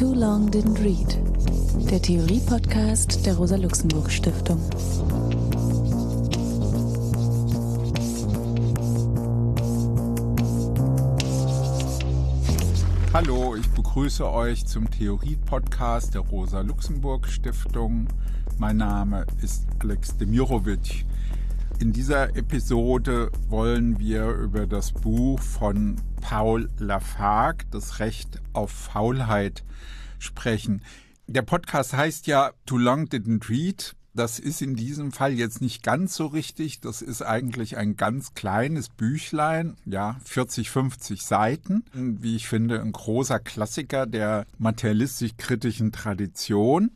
Too Long Didn't Read, der Theorie-Podcast der Rosa-Luxemburg-Stiftung. Hallo, ich begrüße euch zum Theorie-Podcast der Rosa-Luxemburg-Stiftung. Mein Name ist Alex Demirovic. In dieser Episode wollen wir über das Buch von Paul Lafargue, Das Recht auf Faulheit, sprechen. Der Podcast heißt ja Too Long Didn't Read. Das ist in diesem Fall jetzt nicht ganz so richtig. Das ist eigentlich ein ganz kleines Büchlein, 40, 50 Seiten. Wie ich finde, ein großer Klassiker der materialistisch-kritischen Tradition.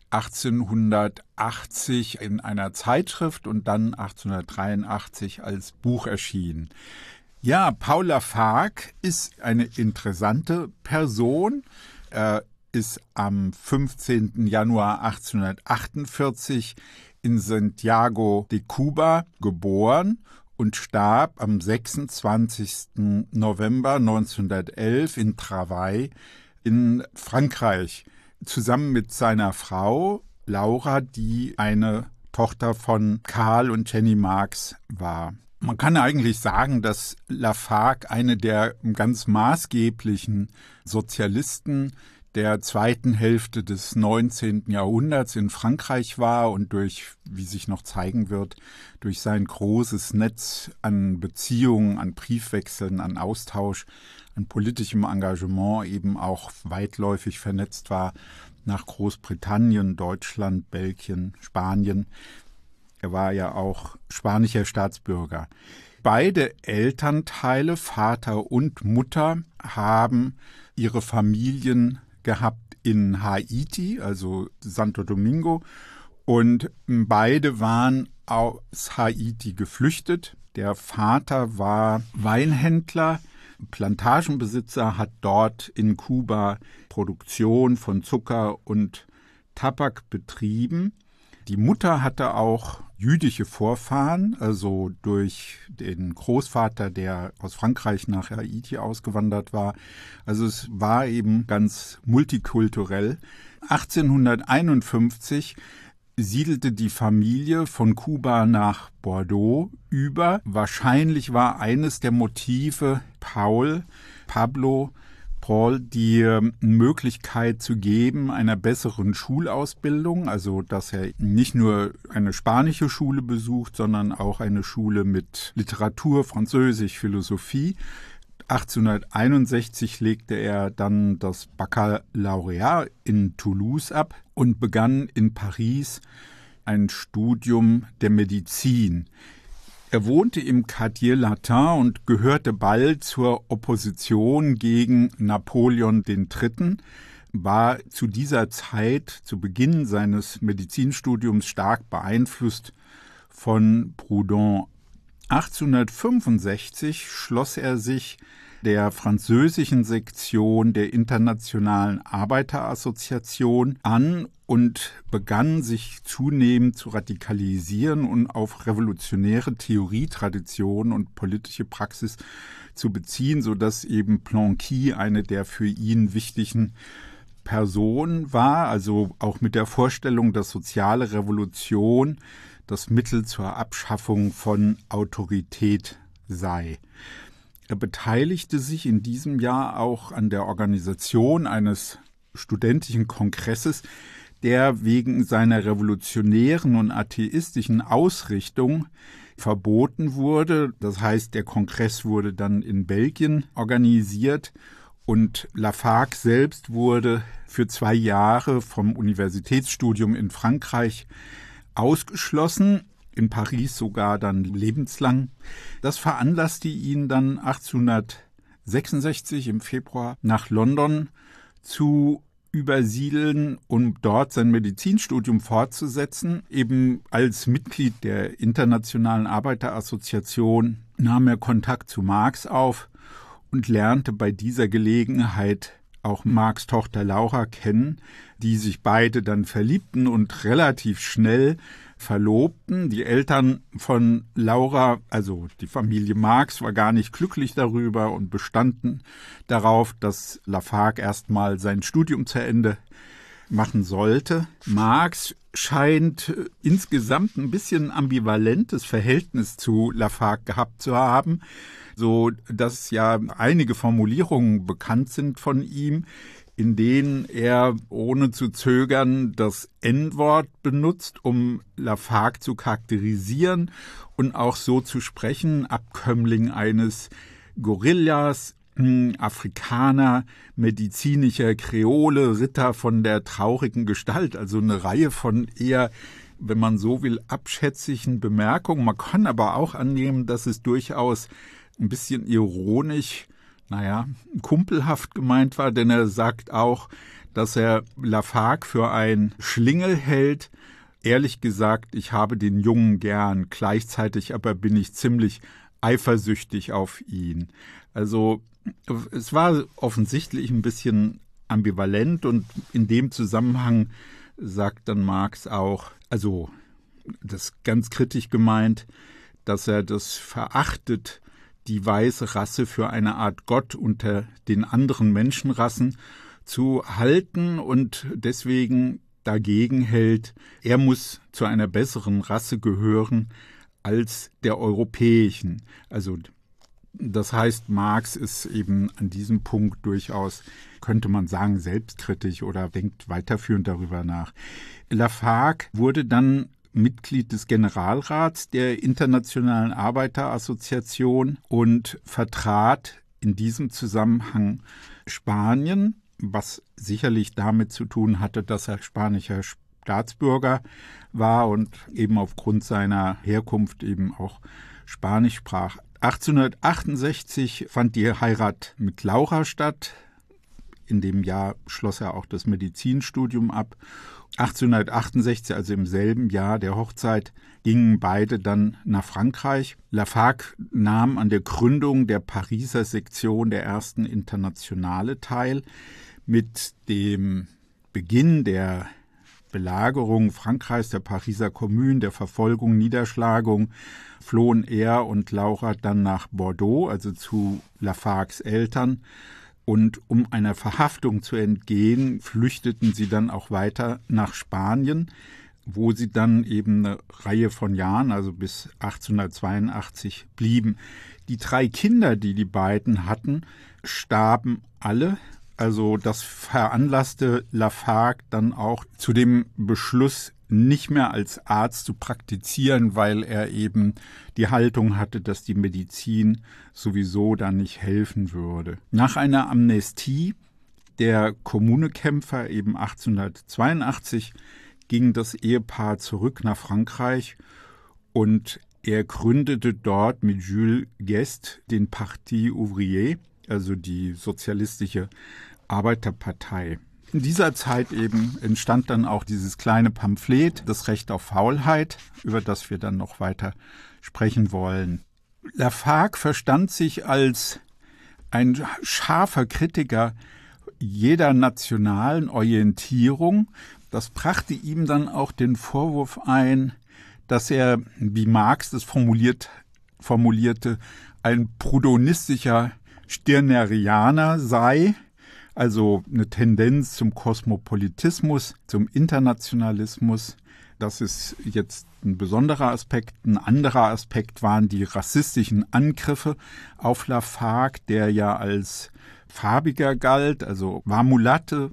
1880 in einer Zeitschrift und dann 1883 als Buch erschienen. Ja, Paul Lafargue ist eine interessante Person. Er ist am 15. Januar 1848 in Santiago de Cuba geboren und starb am 26. November 1911 in Travail in Frankreich, zusammen mit seiner Frau Laura, die eine Tochter von Karl und Jenny Marx war. Man kann eigentlich sagen, dass Lafargue eine der ganz maßgeblichen Sozialisten der zweiten Hälfte des 19. Jahrhunderts in Frankreich war und durch, wie sich noch zeigen wird, durch sein großes Netz an Beziehungen, an Briefwechseln, an Austausch, an politischem Engagement eben auch weitläufig vernetzt war nach Großbritannien, Deutschland, Belgien, Spanien. Er war ja auch spanischer Staatsbürger. Beide Elternteile, Vater und Mutter, haben ihre Familien gehabt in Haiti, also Santo Domingo, und beide waren aus Haiti geflüchtet. Der Vater war Weinhändler, Plantagenbesitzer, hat dort in Kuba Produktion von Zucker und Tabak betrieben. Die Mutter hatte auch jüdische Vorfahren, also durch den Großvater, der aus Frankreich nach Haiti ausgewandert war. Also es war eben ganz multikulturell. 1851 siedelte die Familie von Kuba nach Bordeaux über. Wahrscheinlich war eines der Motive Paul die Möglichkeit zu geben einer besseren Schulausbildung, also dass er nicht nur eine spanische Schule besucht, sondern auch eine Schule mit Literatur, Französisch, Philosophie. 1861 legte er dann das Baccalaureat in Toulouse ab und begann in Paris ein Studium der Medizin. Er wohnte im Quartier Latin und gehörte bald zur Opposition gegen Napoleon III., war zu dieser Zeit, zu Beginn seines Medizinstudiums, stark beeinflusst von Proudhon. 1865 schloss er sich der französischen Sektion der Internationalen Arbeiterassoziation an und begann sich zunehmend zu radikalisieren und auf revolutionäre Theorietraditionen und politische Praxis zu beziehen, sodass eben Blanqui eine der für ihn wichtigen Personen war, also auch mit der Vorstellung, dass soziale Revolution das Mittel zur Abschaffung von Autorität sei. Er beteiligte sich in diesem Jahr auch an der Organisation eines studentischen Kongresses, der wegen seiner revolutionären und atheistischen Ausrichtung verboten wurde. Das heißt, der Kongress wurde dann in Belgien organisiert und Lafargue selbst wurde für 2 Jahre vom Universitätsstudium in Frankreich ausgeschlossen, in Paris sogar dann lebenslang. Das veranlasste ihn dann 1866 im Februar nach London zu übersiedeln, um dort sein Medizinstudium fortzusetzen. Eben als Mitglied der Internationalen Arbeiterassoziation nahm er Kontakt zu Marx auf und lernte bei dieser Gelegenheit auch Marx' Tochter Laura kennen, die sich beide dann verliebten und relativ schnell Verlobten. Die Eltern von Laura, also die Familie Marx, war gar nicht glücklich darüber und bestanden darauf, dass Lafargue erstmal sein Studium zu Ende machen sollte. Marx scheint insgesamt ein bisschen ambivalentes Verhältnis zu Lafargue gehabt zu haben, so dass ja einige Formulierungen bekannt sind von ihm, in denen er ohne zu zögern das N-Wort benutzt, um Lafargue zu charakterisieren und auch so zu sprechen, Abkömmling eines Gorillas, Afrikaner, medizinischer Kreole, Ritter von der traurigen Gestalt, also eine Reihe von eher, wenn man so will, abschätzigen Bemerkungen. Man kann aber auch annehmen, dass es durchaus ein bisschen ironisch, kumpelhaft gemeint war, denn er sagt auch, dass er Lafargue für ein Schlingel hält. Ehrlich gesagt, ich habe den Jungen gern, gleichzeitig aber bin ich ziemlich eifersüchtig auf ihn. Also es war offensichtlich ein bisschen ambivalent und in dem Zusammenhang sagt dann Marx auch, also das ganz kritisch gemeint, dass er das verachtet, die weiße Rasse für eine Art Gott unter den anderen Menschenrassen zu halten und deswegen dagegen hält, er muss zu einer besseren Rasse gehören als der europäischen. Also das heißt, Marx ist eben an diesem Punkt durchaus, könnte man sagen, selbstkritisch oder denkt weiterführend darüber nach. Lafargue wurde dann Mitglied des Generalrats der Internationalen Arbeiterassoziation und vertrat in diesem Zusammenhang Spanien, was sicherlich damit zu tun hatte, dass er spanischer Staatsbürger war und eben aufgrund seiner Herkunft eben auch Spanisch sprach. 1868 fand die Heirat mit Laura statt. In dem Jahr schloss er auch das Medizinstudium ab. 1868, also im selben Jahr der Hochzeit, gingen beide dann nach Frankreich. Lafargue nahm an der Gründung der Pariser Sektion der ersten Internationale teil. Mit dem Beginn der Belagerung Frankreichs, der Pariser Kommune, der Verfolgung, Niederschlagung, flohen er und Laura dann nach Bordeaux, also zu Lafargues Eltern. Und um einer Verhaftung zu entgehen, flüchteten sie dann auch weiter nach Spanien, wo sie dann eben eine Reihe von Jahren, also bis 1882, blieben. Die 3 Kinder, die die beiden hatten, starben alle. Also das veranlasste Lafargue dann auch zu dem Beschluss, nicht mehr als Arzt zu praktizieren, weil er eben die Haltung hatte, dass die Medizin sowieso da nicht helfen würde. Nach einer Amnestie der Kommunekämpfer eben 1882 ging das Ehepaar zurück nach Frankreich und er gründete dort mit Jules Guesde den Parti Ouvrier, also die sozialistische Arbeiterpartei. In dieser Zeit eben entstand dann auch dieses kleine Pamphlet, das Recht auf Faulheit, über das wir dann noch weiter sprechen wollen. Lafargue verstand sich als ein scharfer Kritiker jeder nationalen Orientierung. Das brachte ihm dann auch den Vorwurf ein, dass er, wie Marx das formulierte, ein prudhonistischer Stirnerianer sei, also eine Tendenz zum Kosmopolitismus, zum Internationalismus. Das ist jetzt ein besonderer Aspekt. Ein anderer Aspekt waren die rassistischen Angriffe auf Lafargue, der ja als farbiger galt, also war Mulatte,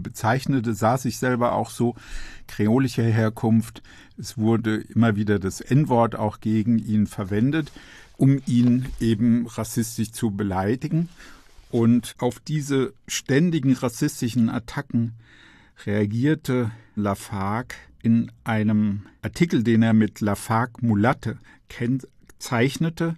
sah sich selber auch so, kreolischer Herkunft. Es wurde immer wieder das N-Wort auch gegen ihn verwendet, um ihn eben rassistisch zu beleidigen. Und auf diese ständigen rassistischen Attacken reagierte Lafargue in einem Artikel, den er mit Lafargue Mulatte kennzeichnete.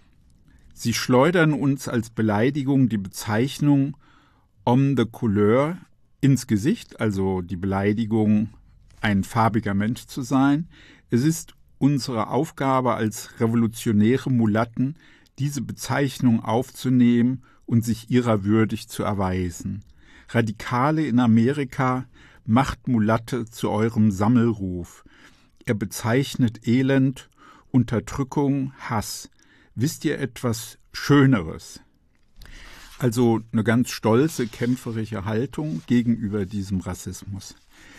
Sie schleudern uns als Beleidigung die Bezeichnung homme de couleur ins Gesicht, also die Beleidigung, ein farbiger Mensch zu sein. Es ist unsere Aufgabe als revolutionäre Mulatten, diese Bezeichnung aufzunehmen und sich ihrer würdig zu erweisen. Radikale in Amerika, macht Mulatte zu eurem Sammelruf. Er bezeichnet Elend, Unterdrückung, Hass. Wisst ihr etwas Schöneres? Also eine ganz stolze, kämpferische Haltung gegenüber diesem Rassismus.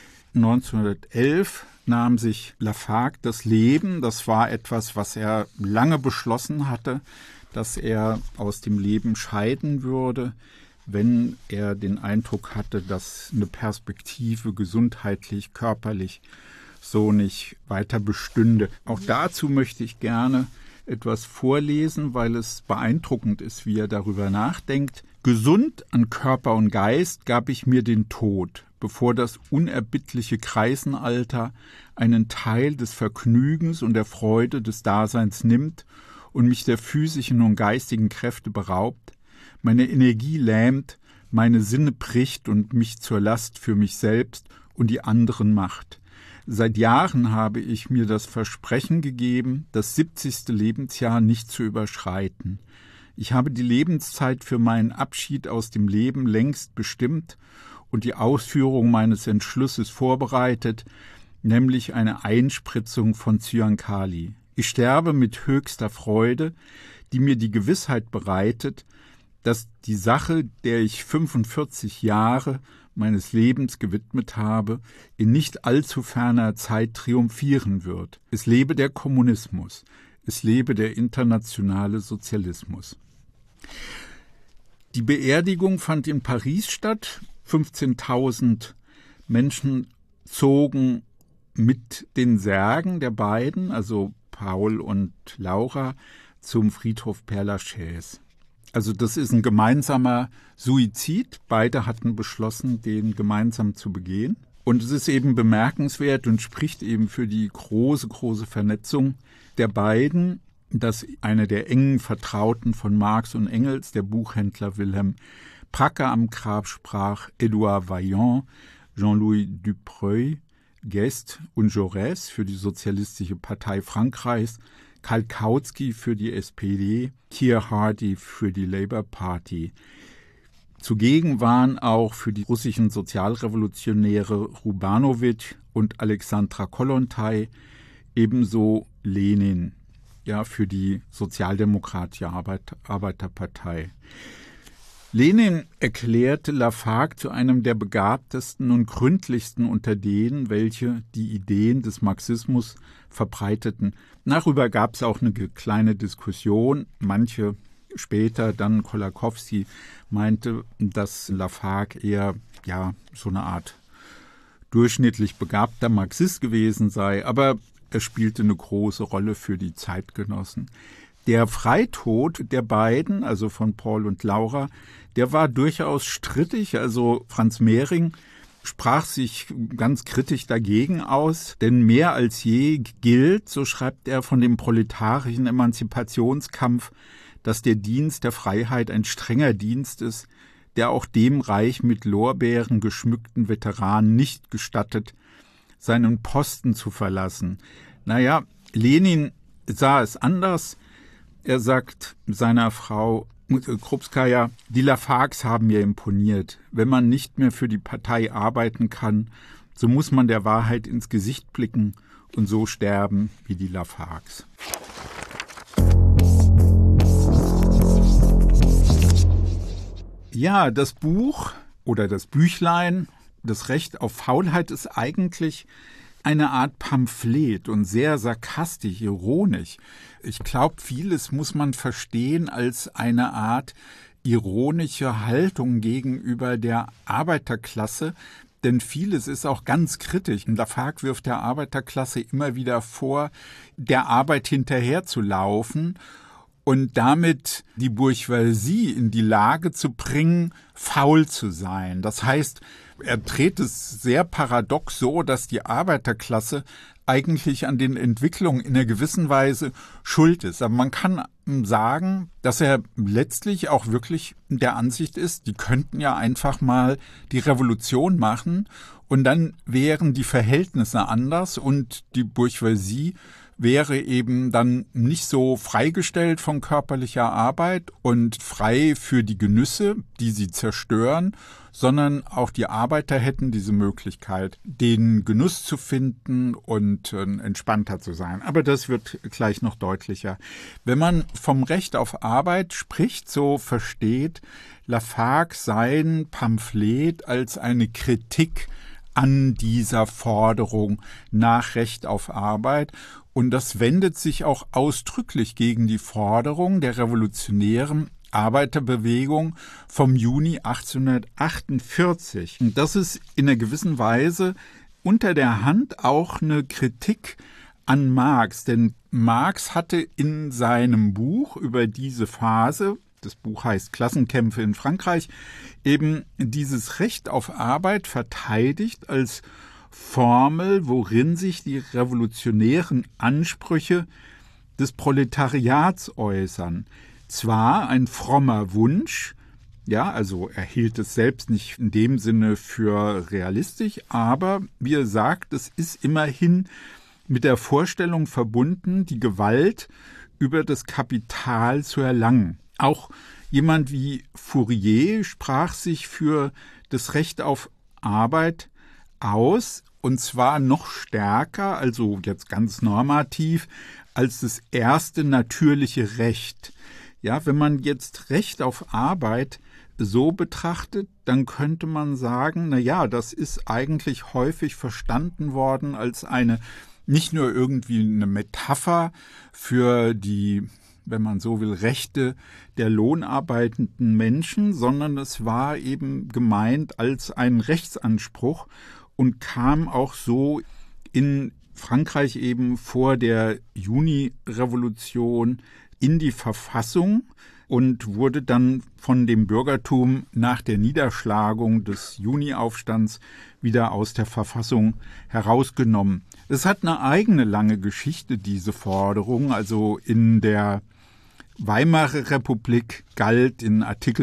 1911 nahm sich Lafargue das Leben. Das war etwas, was er lange beschlossen hatte, dass er aus dem Leben scheiden würde, wenn er den Eindruck hatte, dass eine Perspektive gesundheitlich, körperlich so nicht weiter bestünde. Auch dazu möchte ich gerne etwas vorlesen, weil es beeindruckend ist, wie er darüber nachdenkt. Gesund an Körper und Geist gab ich mir den Tod, bevor das unerbittliche Kreisenalter einen Teil des Vergnügens und der Freude des Daseins nimmt und mich der physischen und geistigen Kräfte beraubt, meine Energie lähmt, meine Sinne bricht und mich zur Last für mich selbst und die anderen macht. Seit Jahren habe ich mir das Versprechen gegeben, das 70. Lebensjahr nicht zu überschreiten. Ich habe die Lebenszeit für meinen Abschied aus dem Leben längst bestimmt und die Ausführung meines Entschlusses vorbereitet, nämlich eine Einspritzung von Zyankali. Ich sterbe mit höchster Freude, die mir die Gewissheit bereitet, dass die Sache, der ich 45 Jahre meines Lebens gewidmet habe, in nicht allzu ferner Zeit triumphieren wird. Es lebe der Kommunismus, es lebe der internationale Sozialismus. Die Beerdigung fand in Paris statt. 15.000 Menschen zogen mit den Särgen der beiden, also Paul und Laura, zum Friedhof Père-Lachaise. Also das ist ein gemeinsamer Suizid. Beide hatten beschlossen, den gemeinsam zu begehen. Und es ist eben bemerkenswert und spricht eben für die große, große Vernetzung der beiden, dass einer der engen Vertrauten von Marx und Engels, der Buchhändler Wilhelm Pracker, am Grab sprach, Édouard Vaillant, Jean-Louis Dubreuil, Guest und Jaurès für die Sozialistische Partei Frankreichs, Karl Kautsky für die SPD, Keir Hardie für die Labour Party. Zugegen waren auch für die russischen Sozialrevolutionäre Rubanowitsch und Alexandra Kollontai, ebenso Lenin, ja, für die Sozialdemokratische Arbeiterpartei. Lenin erklärte Lafargue zu einem der begabtesten und gründlichsten unter denen, welche die Ideen des Marxismus verbreiteten. Darüber gab es auch eine kleine Diskussion. Manche später, dann Kolakowski, meinte, dass Lafargue eher so eine Art durchschnittlich begabter Marxist gewesen sei, aber er spielte eine große Rolle für die Zeitgenossen. Der Freitod der beiden, also von Paul und Laura, der war durchaus strittig. Also Franz Mehring sprach sich ganz kritisch dagegen aus, denn mehr als je gilt, so schreibt er, von dem proletarischen Emanzipationskampf, dass der Dienst der Freiheit ein strenger Dienst ist, der auch dem reich mit Lorbeeren geschmückten Veteranen nicht gestattet, seinen Posten zu verlassen. Naja, Lenin sah es anders. Er sagt seiner Frau Krupskaya, die Lafargues haben mir imponiert. Wenn man nicht mehr für die Partei arbeiten kann, so muss man der Wahrheit ins Gesicht blicken und so sterben wie die Lafargues. Ja, das Buch oder das Büchlein, das Recht auf Faulheit, ist eigentlich eine Art Pamphlet und sehr sarkastisch, ironisch. Ich glaube, vieles muss man verstehen als eine Art ironische Haltung gegenüber der Arbeiterklasse, denn vieles ist auch ganz kritisch. Lafargue wirft der Arbeiterklasse immer wieder vor, der Arbeit hinterherzulaufen und damit die Bourgeoisie in die Lage zu bringen, faul zu sein. Das heißt, er dreht es sehr paradox so, dass die Arbeiterklasse eigentlich an den Entwicklungen in einer gewissen Weise schuld ist. Aber man kann sagen, dass er letztlich auch wirklich der Ansicht ist, die könnten ja einfach mal die Revolution machen und dann wären die Verhältnisse anders und die Bourgeoisie wäre eben dann nicht so freigestellt von körperlicher Arbeit und frei für die Genüsse, die sie zerstören, sondern auch die Arbeiter hätten diese Möglichkeit, den Genuss zu finden und entspannter zu sein. Aber das wird gleich noch deutlicher. Wenn man vom Recht auf Arbeit spricht, so versteht Lafargue sein Pamphlet als eine Kritik an dieser Forderung nach Recht auf Arbeit. Und das wendet sich auch ausdrücklich gegen die Forderung der revolutionären Arbeiterbewegung vom Juni 1848. Und das ist in einer gewissen Weise unter der Hand auch eine Kritik an Marx. Denn Marx hatte in seinem Buch über diese Phase, das Buch heißt Klassenkämpfe in Frankreich, eben dieses Recht auf Arbeit verteidigt als Formel, worin sich die revolutionären Ansprüche des Proletariats äußern. Zwar ein frommer Wunsch, ja, also er hielt es selbst nicht in dem Sinne für realistisch, aber wie er sagt, es ist immerhin mit der Vorstellung verbunden, die Gewalt über das Kapital zu erlangen. Auch jemand wie Fourier sprach sich für das Recht auf Arbeit aus, und zwar noch stärker, also jetzt ganz normativ, als das erste natürliche Recht. Ja, wenn man jetzt Recht auf Arbeit so betrachtet, dann könnte man sagen, na ja, das ist eigentlich häufig verstanden worden als eine, nicht nur irgendwie eine Metapher für die, wenn man so will, Rechte der lohnarbeitenden Menschen, sondern es war eben gemeint als ein Rechtsanspruch und kam auch so in Frankreich eben vor der Juni-Revolution in die Verfassung und wurde dann von dem Bürgertum nach der Niederschlagung des Juni-Aufstands wieder aus der Verfassung herausgenommen. Es hat eine eigene lange Geschichte, diese Forderung. Also in der Weimarer Republik galt in Artikel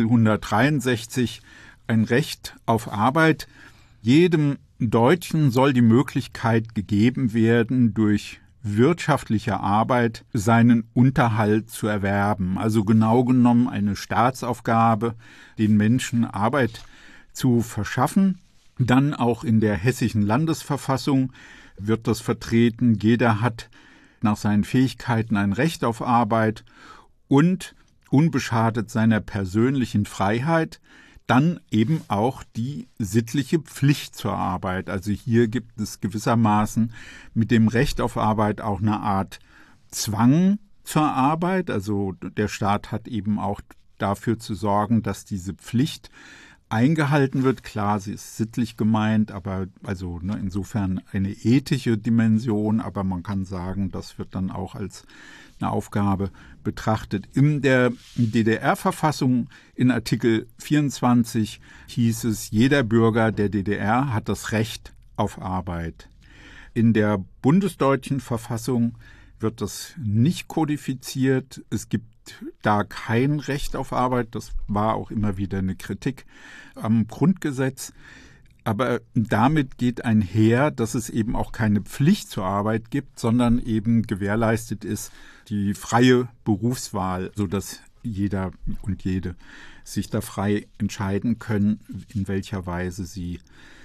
163 ein Recht auf Arbeit. Jedem Deutschen soll die Möglichkeit gegeben werden, durch wirtschaftliche Arbeit seinen Unterhalt zu erwerben. Also genau genommen eine Staatsaufgabe, den Menschen Arbeit zu verschaffen. Dann auch in der hessischen Landesverfassung wird das vertreten. Jeder hat nach seinen Fähigkeiten ein Recht auf Arbeit und unbeschadet seiner persönlichen Freiheit dann eben auch die sittliche Pflicht zur Arbeit. Also hier gibt es gewissermaßen mit dem Recht auf Arbeit auch eine Art Zwang zur Arbeit. Also der Staat hat eben auch dafür zu sorgen, dass diese Pflicht eingehalten wird. Klar, sie ist sittlich gemeint, aber also insofern eine ethische Dimension, aber man kann sagen, das wird dann auch als eine Aufgabe betrachtet. In der DDR-Verfassung in Artikel 24 hieß es, jeder Bürger der DDR hat das Recht auf Arbeit. In der bundesdeutschen Verfassung wird das nicht kodifiziert. Es gibt da kein Recht auf Arbeit. Das war auch immer wieder eine Kritik am Grundgesetz. Aber damit geht einher, dass es eben auch keine Pflicht zur Arbeit gibt, sondern eben gewährleistet ist die freie Berufswahl, sodass jeder und jede sich da frei entscheiden können, in welcher Weise sie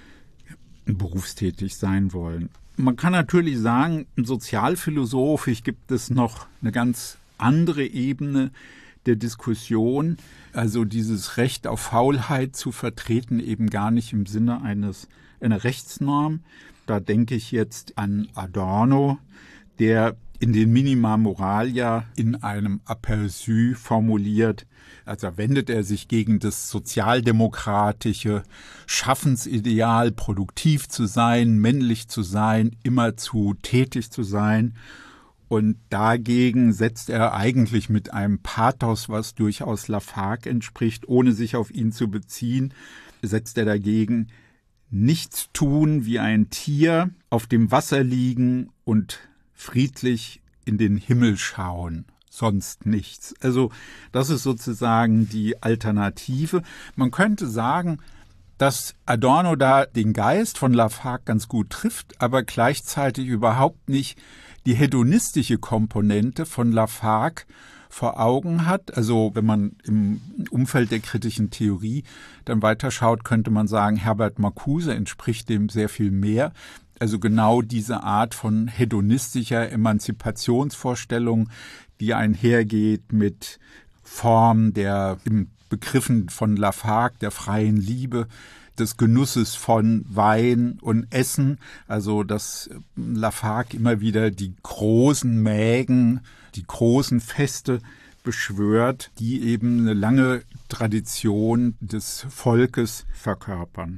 berufstätig sein wollen. Man kann natürlich sagen, sozialphilosophisch gibt es noch eine ganz andere Ebene der Diskussion, also dieses Recht auf Faulheit zu vertreten, eben gar nicht im Sinne einer Rechtsnorm. Da denke ich jetzt an Adorno, der in den Minima Moralia in einem Aperçu formuliert, also wendet er sich gegen das sozialdemokratische Schaffensideal, produktiv zu sein, männlich zu sein, immerzu tätig zu sein. Und dagegen setzt er eigentlich mit einem Pathos, was durchaus Lafargue entspricht, ohne sich auf ihn zu beziehen, setzt er dagegen nichts tun wie ein Tier, auf dem Wasser liegen und friedlich in den Himmel schauen, sonst nichts. Also das ist sozusagen die Alternative. Man könnte sagen, dass Adorno da den Geist von Lafargue ganz gut trifft, aber gleichzeitig überhaupt nicht die hedonistische Komponente von Lafargue vor Augen hat. Also wenn man im Umfeld der kritischen Theorie dann weiterschaut, könnte man sagen, Herbert Marcuse entspricht dem sehr viel mehr. Also genau diese Art von hedonistischer Emanzipationsvorstellung, die einhergeht mit Form der im Begriffen von Lafargue der freien Liebe, des Genusses von Wein und Essen, also dass Lafargue immer wieder die großen Mägen, die großen Feste beschwört, die eben eine lange Tradition des Volkes verkörpern.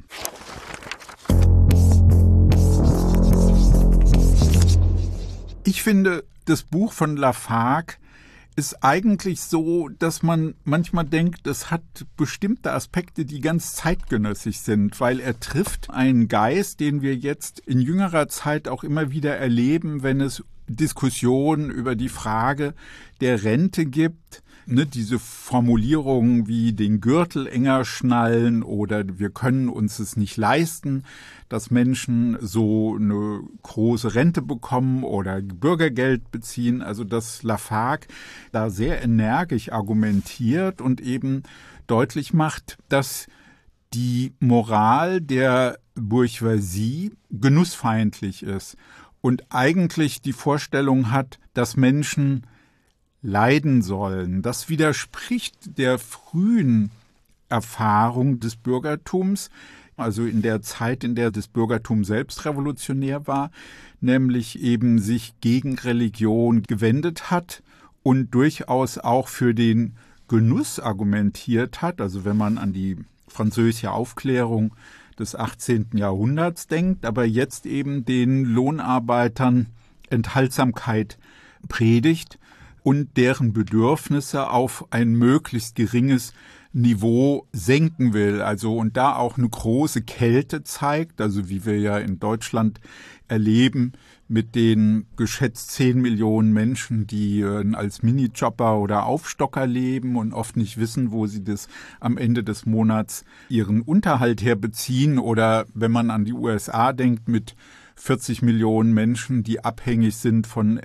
Ich finde, das Buch von Lafargue ist eigentlich so, dass man manchmal denkt, es hat bestimmte Aspekte, die ganz zeitgenössisch sind, weil er trifft einen Geist, den wir jetzt in jüngerer Zeit auch immer wieder erleben, wenn es Diskussionen über die Frage der Rente gibt. Diese Formulierungen wie den Gürtel enger schnallen oder wir können uns es nicht leisten, dass Menschen so eine große Rente bekommen oder Bürgergeld beziehen. Also dass Lafargue da sehr energisch argumentiert und eben deutlich macht, dass die Moral der Bourgeoisie genussfeindlich ist und eigentlich die Vorstellung hat, dass Menschen leiden sollen. Das widerspricht der frühen Erfahrung des Bürgertums, also in der Zeit, in der das Bürgertum selbst revolutionär war, nämlich eben sich gegen Religion gewendet hat und durchaus auch für den Genuss argumentiert hat. Also wenn man an die französische Aufklärung des 18. Jahrhunderts denkt, aber jetzt eben den Lohnarbeitern Enthaltsamkeit predigt und deren Bedürfnisse auf ein möglichst geringes Niveau senken will. Also und da auch eine große Kälte zeigt, also wie wir ja in Deutschland erleben mit den geschätzt 10 Millionen Menschen, die als Minijobber oder Aufstocker leben und oft nicht wissen, wo sie das am Ende des Monats ihren Unterhalt herbeziehen. Oder wenn man an die USA denkt mit 40 Millionen Menschen, die abhängig sind von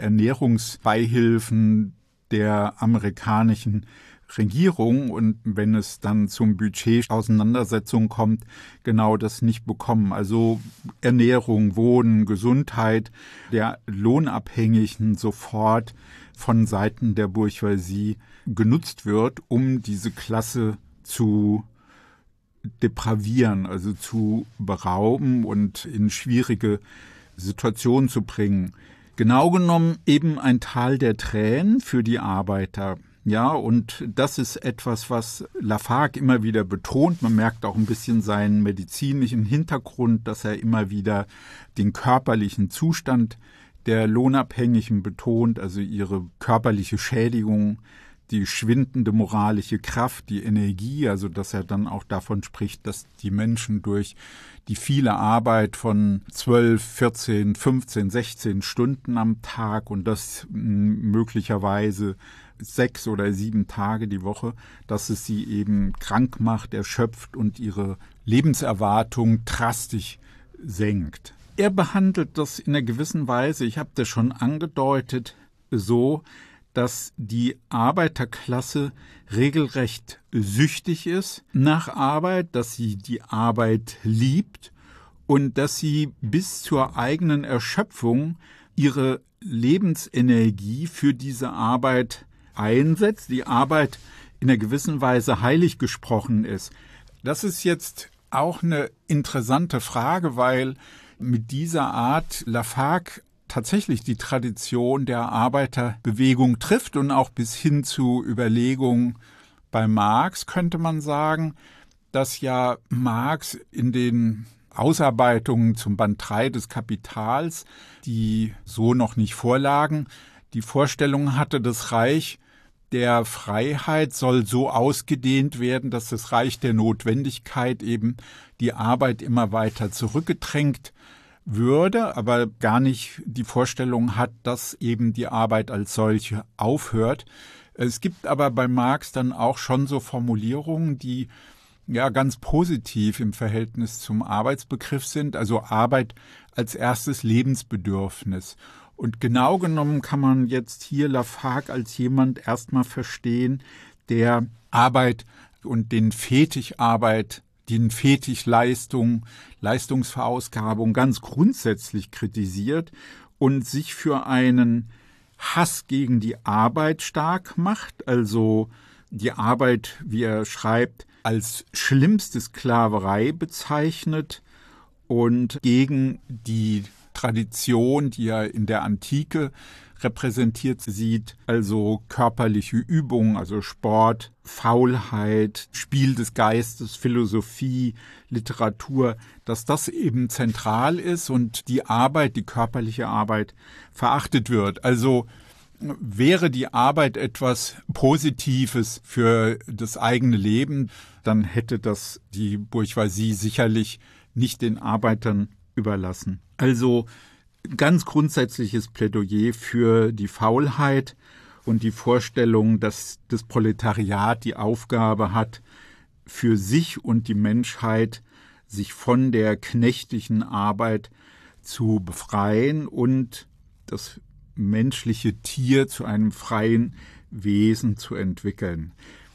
Ernährungsbeihilfen der amerikanischen Regierung und wenn es dann zum Budget-Auseinandersetzung kommt, genau das nicht bekommen. Also Ernährung, Wohnen, Gesundheit der Lohnabhängigen sofort von Seiten der Bourgeoisie genutzt wird, um diese Klasse zu depravieren, also zu berauben und in schwierige Situationen zu bringen. Genau genommen eben ein Tal der Tränen für die Arbeiter. Ja, und das ist etwas, was Lafargue immer wieder betont. Man merkt auch ein bisschen seinen medizinischen Hintergrund, dass er immer wieder den körperlichen Zustand der Lohnabhängigen betont, also ihre körperliche Schädigung, die schwindende moralische Kraft, die Energie, also dass er dann auch davon spricht, dass die Menschen durch die viele Arbeit von 12, 14, 15, 16 Stunden am Tag und das möglicherweise 6 oder 7 Tage die Woche, dass es sie eben krank macht, erschöpft und ihre Lebenserwartung drastisch senkt. Er behandelt das in einer gewissen Weise, ich habe das schon angedeutet, so, dass die Arbeiterklasse regelrecht süchtig ist nach Arbeit, dass sie die Arbeit liebt und dass sie bis zur eigenen Erschöpfung ihre Lebensenergie für diese Arbeit einsetzt, die Arbeit in einer gewissen Weise heilig gesprochen ist. Das ist jetzt auch eine interessante Frage, weil mit dieser Art Lafargue tatsächlich die Tradition der Arbeiterbewegung trifft und auch bis hin zu Überlegungen bei Marx könnte man sagen, dass ja Marx in den Ausarbeitungen zum Band 3 des Kapitals, die so noch nicht vorlagen, die Vorstellung hatte, das Reich der Freiheit soll so ausgedehnt werden, dass das Reich der Notwendigkeit eben die Arbeit immer weiter zurückgedrängt würde, aber gar nicht die Vorstellung hat, dass eben die Arbeit als solche aufhört. Es gibt aber bei Marx dann auch schon so Formulierungen, die ja ganz positiv im Verhältnis zum Arbeitsbegriff sind, also Arbeit als erstes Lebensbedürfnis. Und genau genommen kann man jetzt hier Lafargue als jemand erstmal verstehen, der Arbeit und den Fetischarbeit, den Fetischleistung, Leistungsverausgabung ganz grundsätzlich kritisiert und sich für einen Hass gegen die Arbeit stark macht, also die Arbeit, wie er schreibt, als schlimmste Sklaverei bezeichnet und gegen die Tradition, die er in der Antike repräsentiert sieht, also körperliche Übung, also Sport, Faulheit, Spiel des Geistes, Philosophie, Literatur, dass das eben zentral ist und die Arbeit, die körperliche Arbeit, verachtet wird. Also wäre die Arbeit etwas Positives für das eigene Leben, dann hätte das die Bourgeoisie sicherlich nicht den Arbeitern überlassen. Also ganz grundsätzliches Plädoyer für die Faulheit und die Vorstellung, dass das Proletariat die Aufgabe hat, für sich und die Menschheit sich von der knechtlichen Arbeit zu befreien und das menschliche Tier zu einem freien Wesen zu entwickeln.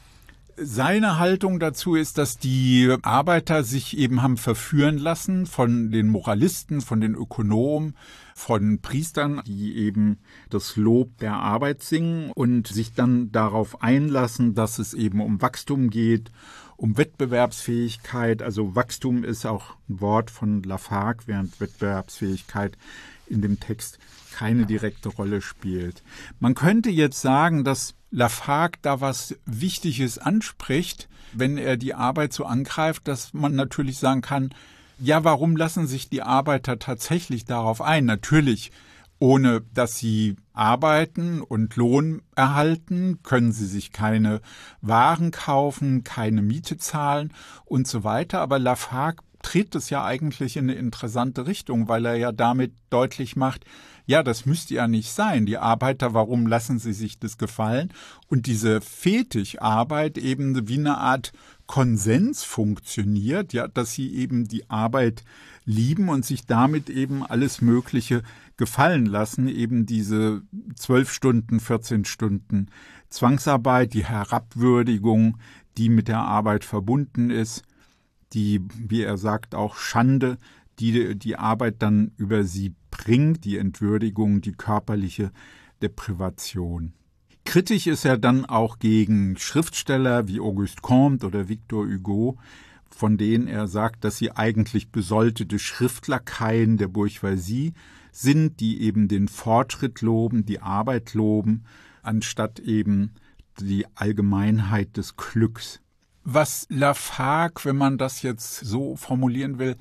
Seine Haltung dazu ist, dass die Arbeiter sich eben haben verführen lassen von den Moralisten, von den Ökonomen, von Priestern, die eben das Lob der Arbeit singen und sich dann darauf einlassen, dass es eben um Wachstum geht, um Wettbewerbsfähigkeit. Also Wachstum ist auch ein Wort von Lafargue, während Wettbewerbsfähigkeit in dem Text keine direkte Rolle spielt. Man könnte jetzt sagen, dass Lafargue da was Wichtiges anspricht, wenn er die Arbeit so angreift, dass man natürlich sagen kann, ja, warum lassen sich die Arbeiter tatsächlich darauf ein? Natürlich, ohne dass sie arbeiten und Lohn erhalten, können sie sich keine Waren kaufen, keine Miete zahlen und so weiter. Aber Lafargue dreht es ja eigentlich in eine interessante Richtung, weil er ja damit deutlich macht, ja, das müsste ja nicht sein. Die Arbeiter, warum lassen sie sich das gefallen? Und diese Fetischarbeit eben wie eine Art Konsens funktioniert, ja, dass sie eben die Arbeit lieben und sich damit eben alles Mögliche gefallen lassen, eben diese 12 Stunden, 14 Stunden Zwangsarbeit, die Herabwürdigung, die mit der Arbeit verbunden ist, die, wie er sagt, auch Schande, die Arbeit dann über sie bringt, die Entwürdigung, die körperliche Deprivation. Kritisch ist er dann auch gegen Schriftsteller wie Auguste Comte oder Victor Hugo, von denen er sagt, dass sie eigentlich besoldete Schriftlakaien der Bourgeoisie sind, die eben den Fortschritt loben, die Arbeit loben, anstatt eben die Allgemeinheit des Glücks. Was Lafargue, wenn man das jetzt so formulieren will,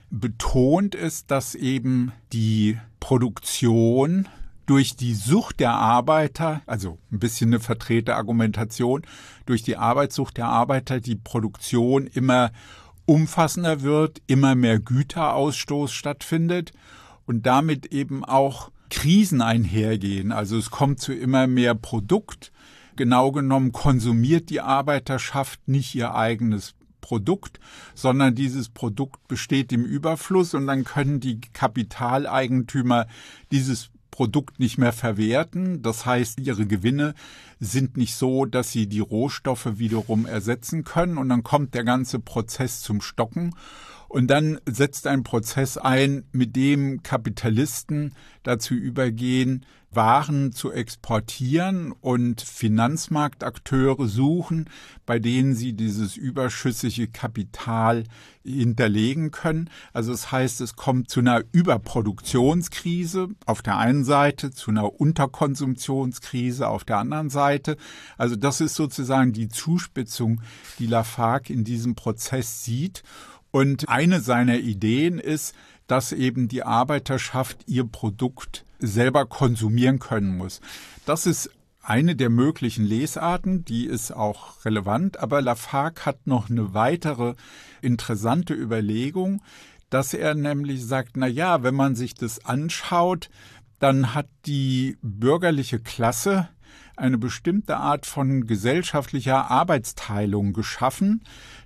betont ist, dass eben die Produktion durch die Sucht der Arbeiter, also ein bisschen eine verdrehte Argumentation, durch die Arbeitssucht der Arbeiter die Produktion immer umfassender wird, immer mehr Güterausstoß stattfindet und damit eben auch Krisen einhergehen. Also es kommt zu immer mehr Produkt. Genau genommen konsumiert die Arbeiterschaft nicht ihr eigenes Produkt, sondern dieses Produkt besteht im Überfluss und dann können die Kapitaleigentümer dieses Produkt nicht mehr verwerten. Das heißt, ihre Gewinne sind nicht so, dass sie die Rohstoffe wiederum ersetzen können und dann kommt der ganze Prozess zum Stocken. Und dann setzt ein Prozess ein, mit dem Kapitalisten dazu übergehen, Waren zu exportieren und Finanzmarktakteure suchen, bei denen sie dieses überschüssige Kapital hinterlegen können. Also das heißt, es kommt zu einer Überproduktionskrise auf der einen Seite, zu einer Unterkonsumptionskrise auf der anderen Seite. Also das ist sozusagen die Zuspitzung, die Lafargue in diesem Prozess sieht. Und eine seiner Ideen ist, dass eben die Arbeiterschaft ihr Produkt selber konsumieren können muss. Das ist eine der möglichen Lesarten, die ist auch relevant, aber Lafargue hat noch eine weitere interessante Überlegung, dass er nämlich sagt, na ja, wenn man sich das anschaut, dann hat die bürgerliche Klasse eine bestimmte Art von gesellschaftlicher Arbeitsteilung geschaffen.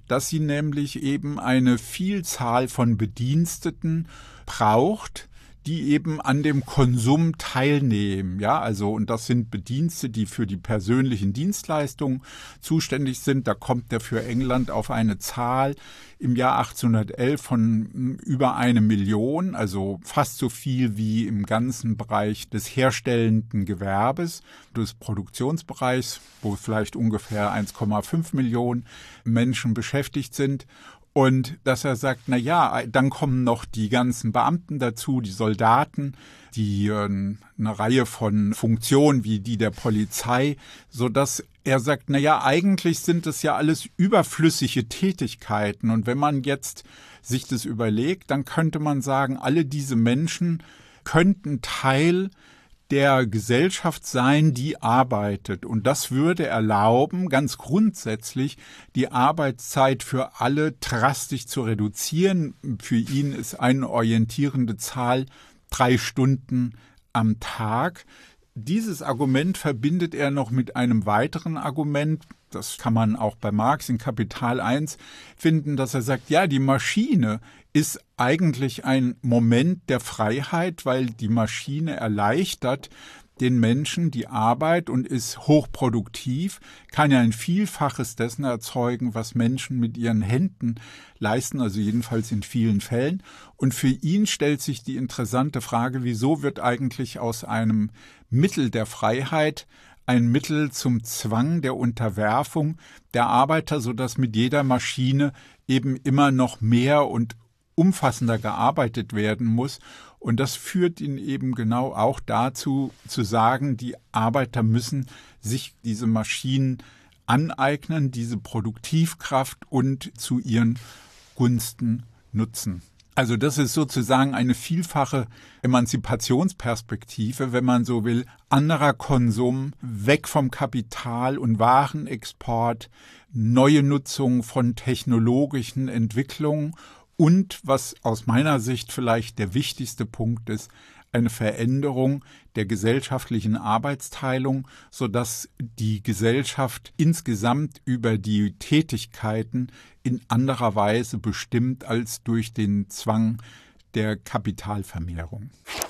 dass sie nämlich eben eine Vielzahl von Bediensteten braucht, die eben an dem Konsum teilnehmen, ja, also, und das sind Bedienstete, die für die persönlichen Dienstleistungen zuständig sind. Da kommt er für England auf eine Zahl im Jahr 1811 von über 1 Million, also fast so viel wie im ganzen Bereich des herstellenden Gewerbes, des Produktionsbereichs, wo vielleicht ungefähr 1,5 Millionen Menschen beschäftigt sind. Und dass er sagt, na ja, dann kommen noch die ganzen Beamten dazu, die Soldaten, die eine Reihe von Funktionen wie die der Polizei, so dass er sagt, na ja, eigentlich sind es ja alles überflüssige Tätigkeiten. Und wenn man jetzt sich das überlegt, dann könnte man sagen, alle diese Menschen könnten Teil der Gesellschaft sein, die arbeitet. Und das würde erlauben, ganz grundsätzlich die Arbeitszeit für alle drastisch zu reduzieren. Für ihn ist eine orientierende Zahl 3 Stunden am Tag. Dieses Argument verbindet er noch mit einem weiteren Argument. Das kann man auch bei Marx in Kapital 1 finden, dass er sagt, ja, die Maschine ist eigentlich ein Moment der Freiheit, weil die Maschine erleichtert den Menschen die Arbeit und ist hochproduktiv, kann ja ein Vielfaches dessen erzeugen, was Menschen mit ihren Händen leisten, also jedenfalls in vielen Fällen. Und für ihn stellt sich die interessante Frage, wieso wird eigentlich aus einem Mittel der Freiheit ein Mittel zum Zwang der Unterwerfung der Arbeiter, sodass mit jeder Maschine eben immer noch mehr und umfassender gearbeitet werden muss. Und das führt ihn eben genau auch dazu, zu sagen, die Arbeiter müssen sich diese Maschinen aneignen, diese Produktivkraft und zu ihren Gunsten nutzen. Also das ist sozusagen eine vielfache Emanzipationsperspektive, wenn man so will, anderer Konsum, weg vom Kapital- und Warenexport, neue Nutzung von technologischen Entwicklungen und, was aus meiner Sicht vielleicht der wichtigste Punkt ist, eine Veränderung der gesellschaftlichen Arbeitsteilung, sodass die Gesellschaft insgesamt über die Tätigkeiten in anderer Weise bestimmt als durch den Zwang der Kapitalvermehrung.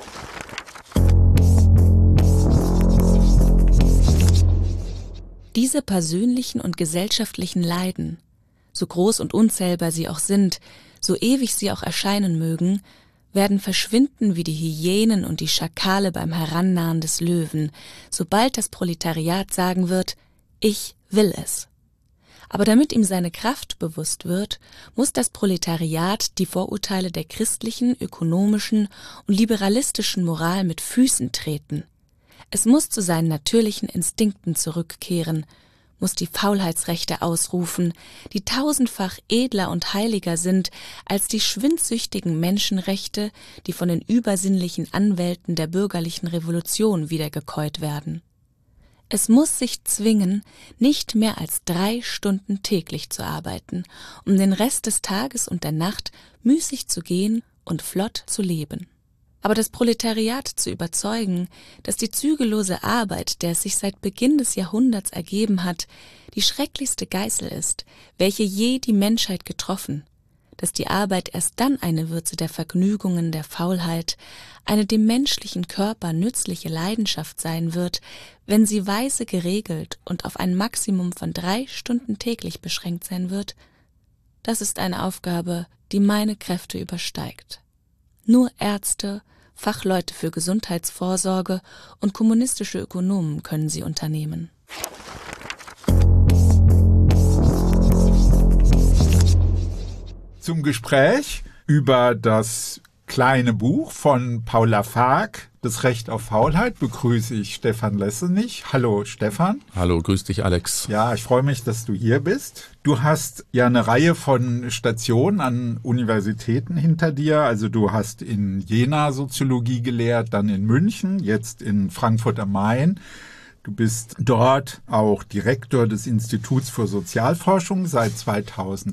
Diese persönlichen und gesellschaftlichen Leiden, so groß und unzählbar sie auch sind, so ewig sie auch erscheinen mögen, werden verschwinden wie die Hyänen und die Schakale beim Herannahen des Löwen, sobald das Proletariat sagen wird, ich will es. Aber damit ihm seine Kraft bewusst wird, muss das Proletariat die Vorurteile der christlichen, ökonomischen und liberalistischen Moral mit Füßen treten. Es muss zu seinen natürlichen Instinkten zurückkehren, muss die Faulheitsrechte ausrufen, die tausendfach edler und heiliger sind als die schwindsüchtigen Menschenrechte, die von den übersinnlichen Anwälten der bürgerlichen Revolution wiedergekäut werden. Es muss sich zwingen, nicht mehr als 3 Stunden täglich zu arbeiten, um den Rest des Tages und der Nacht müßig zu gehen und flott zu leben. Aber das Proletariat zu überzeugen, dass die zügellose Arbeit, der es sich seit Beginn des Jahrhunderts ergeben hat, die schrecklichste Geißel ist, welche je die Menschheit getroffen, dass die Arbeit erst dann eine Würze der Vergnügungen, der Faulheit, eine dem menschlichen Körper nützliche Leidenschaft sein wird, wenn sie weise geregelt und auf ein Maximum von 3 Stunden täglich beschränkt sein wird, das ist eine Aufgabe, die meine Kräfte übersteigt. Nur Ärzte, Fachleute für Gesundheitsvorsorge und kommunistische Ökonomen können sie unternehmen. Zum Gespräch über das kleine Buch von Paula Fark, Das Recht auf Faulheit, begrüße ich Stefan Lessenich. Hallo Stefan. Hallo, grüß dich Alex. Ja, ich freue mich, dass du hier bist. Du hast ja eine Reihe von Stationen an Universitäten hinter dir. Also du hast in Jena Soziologie gelehrt, dann in München, jetzt in Frankfurt am Main. Du bist dort auch Direktor des Instituts für Sozialforschung seit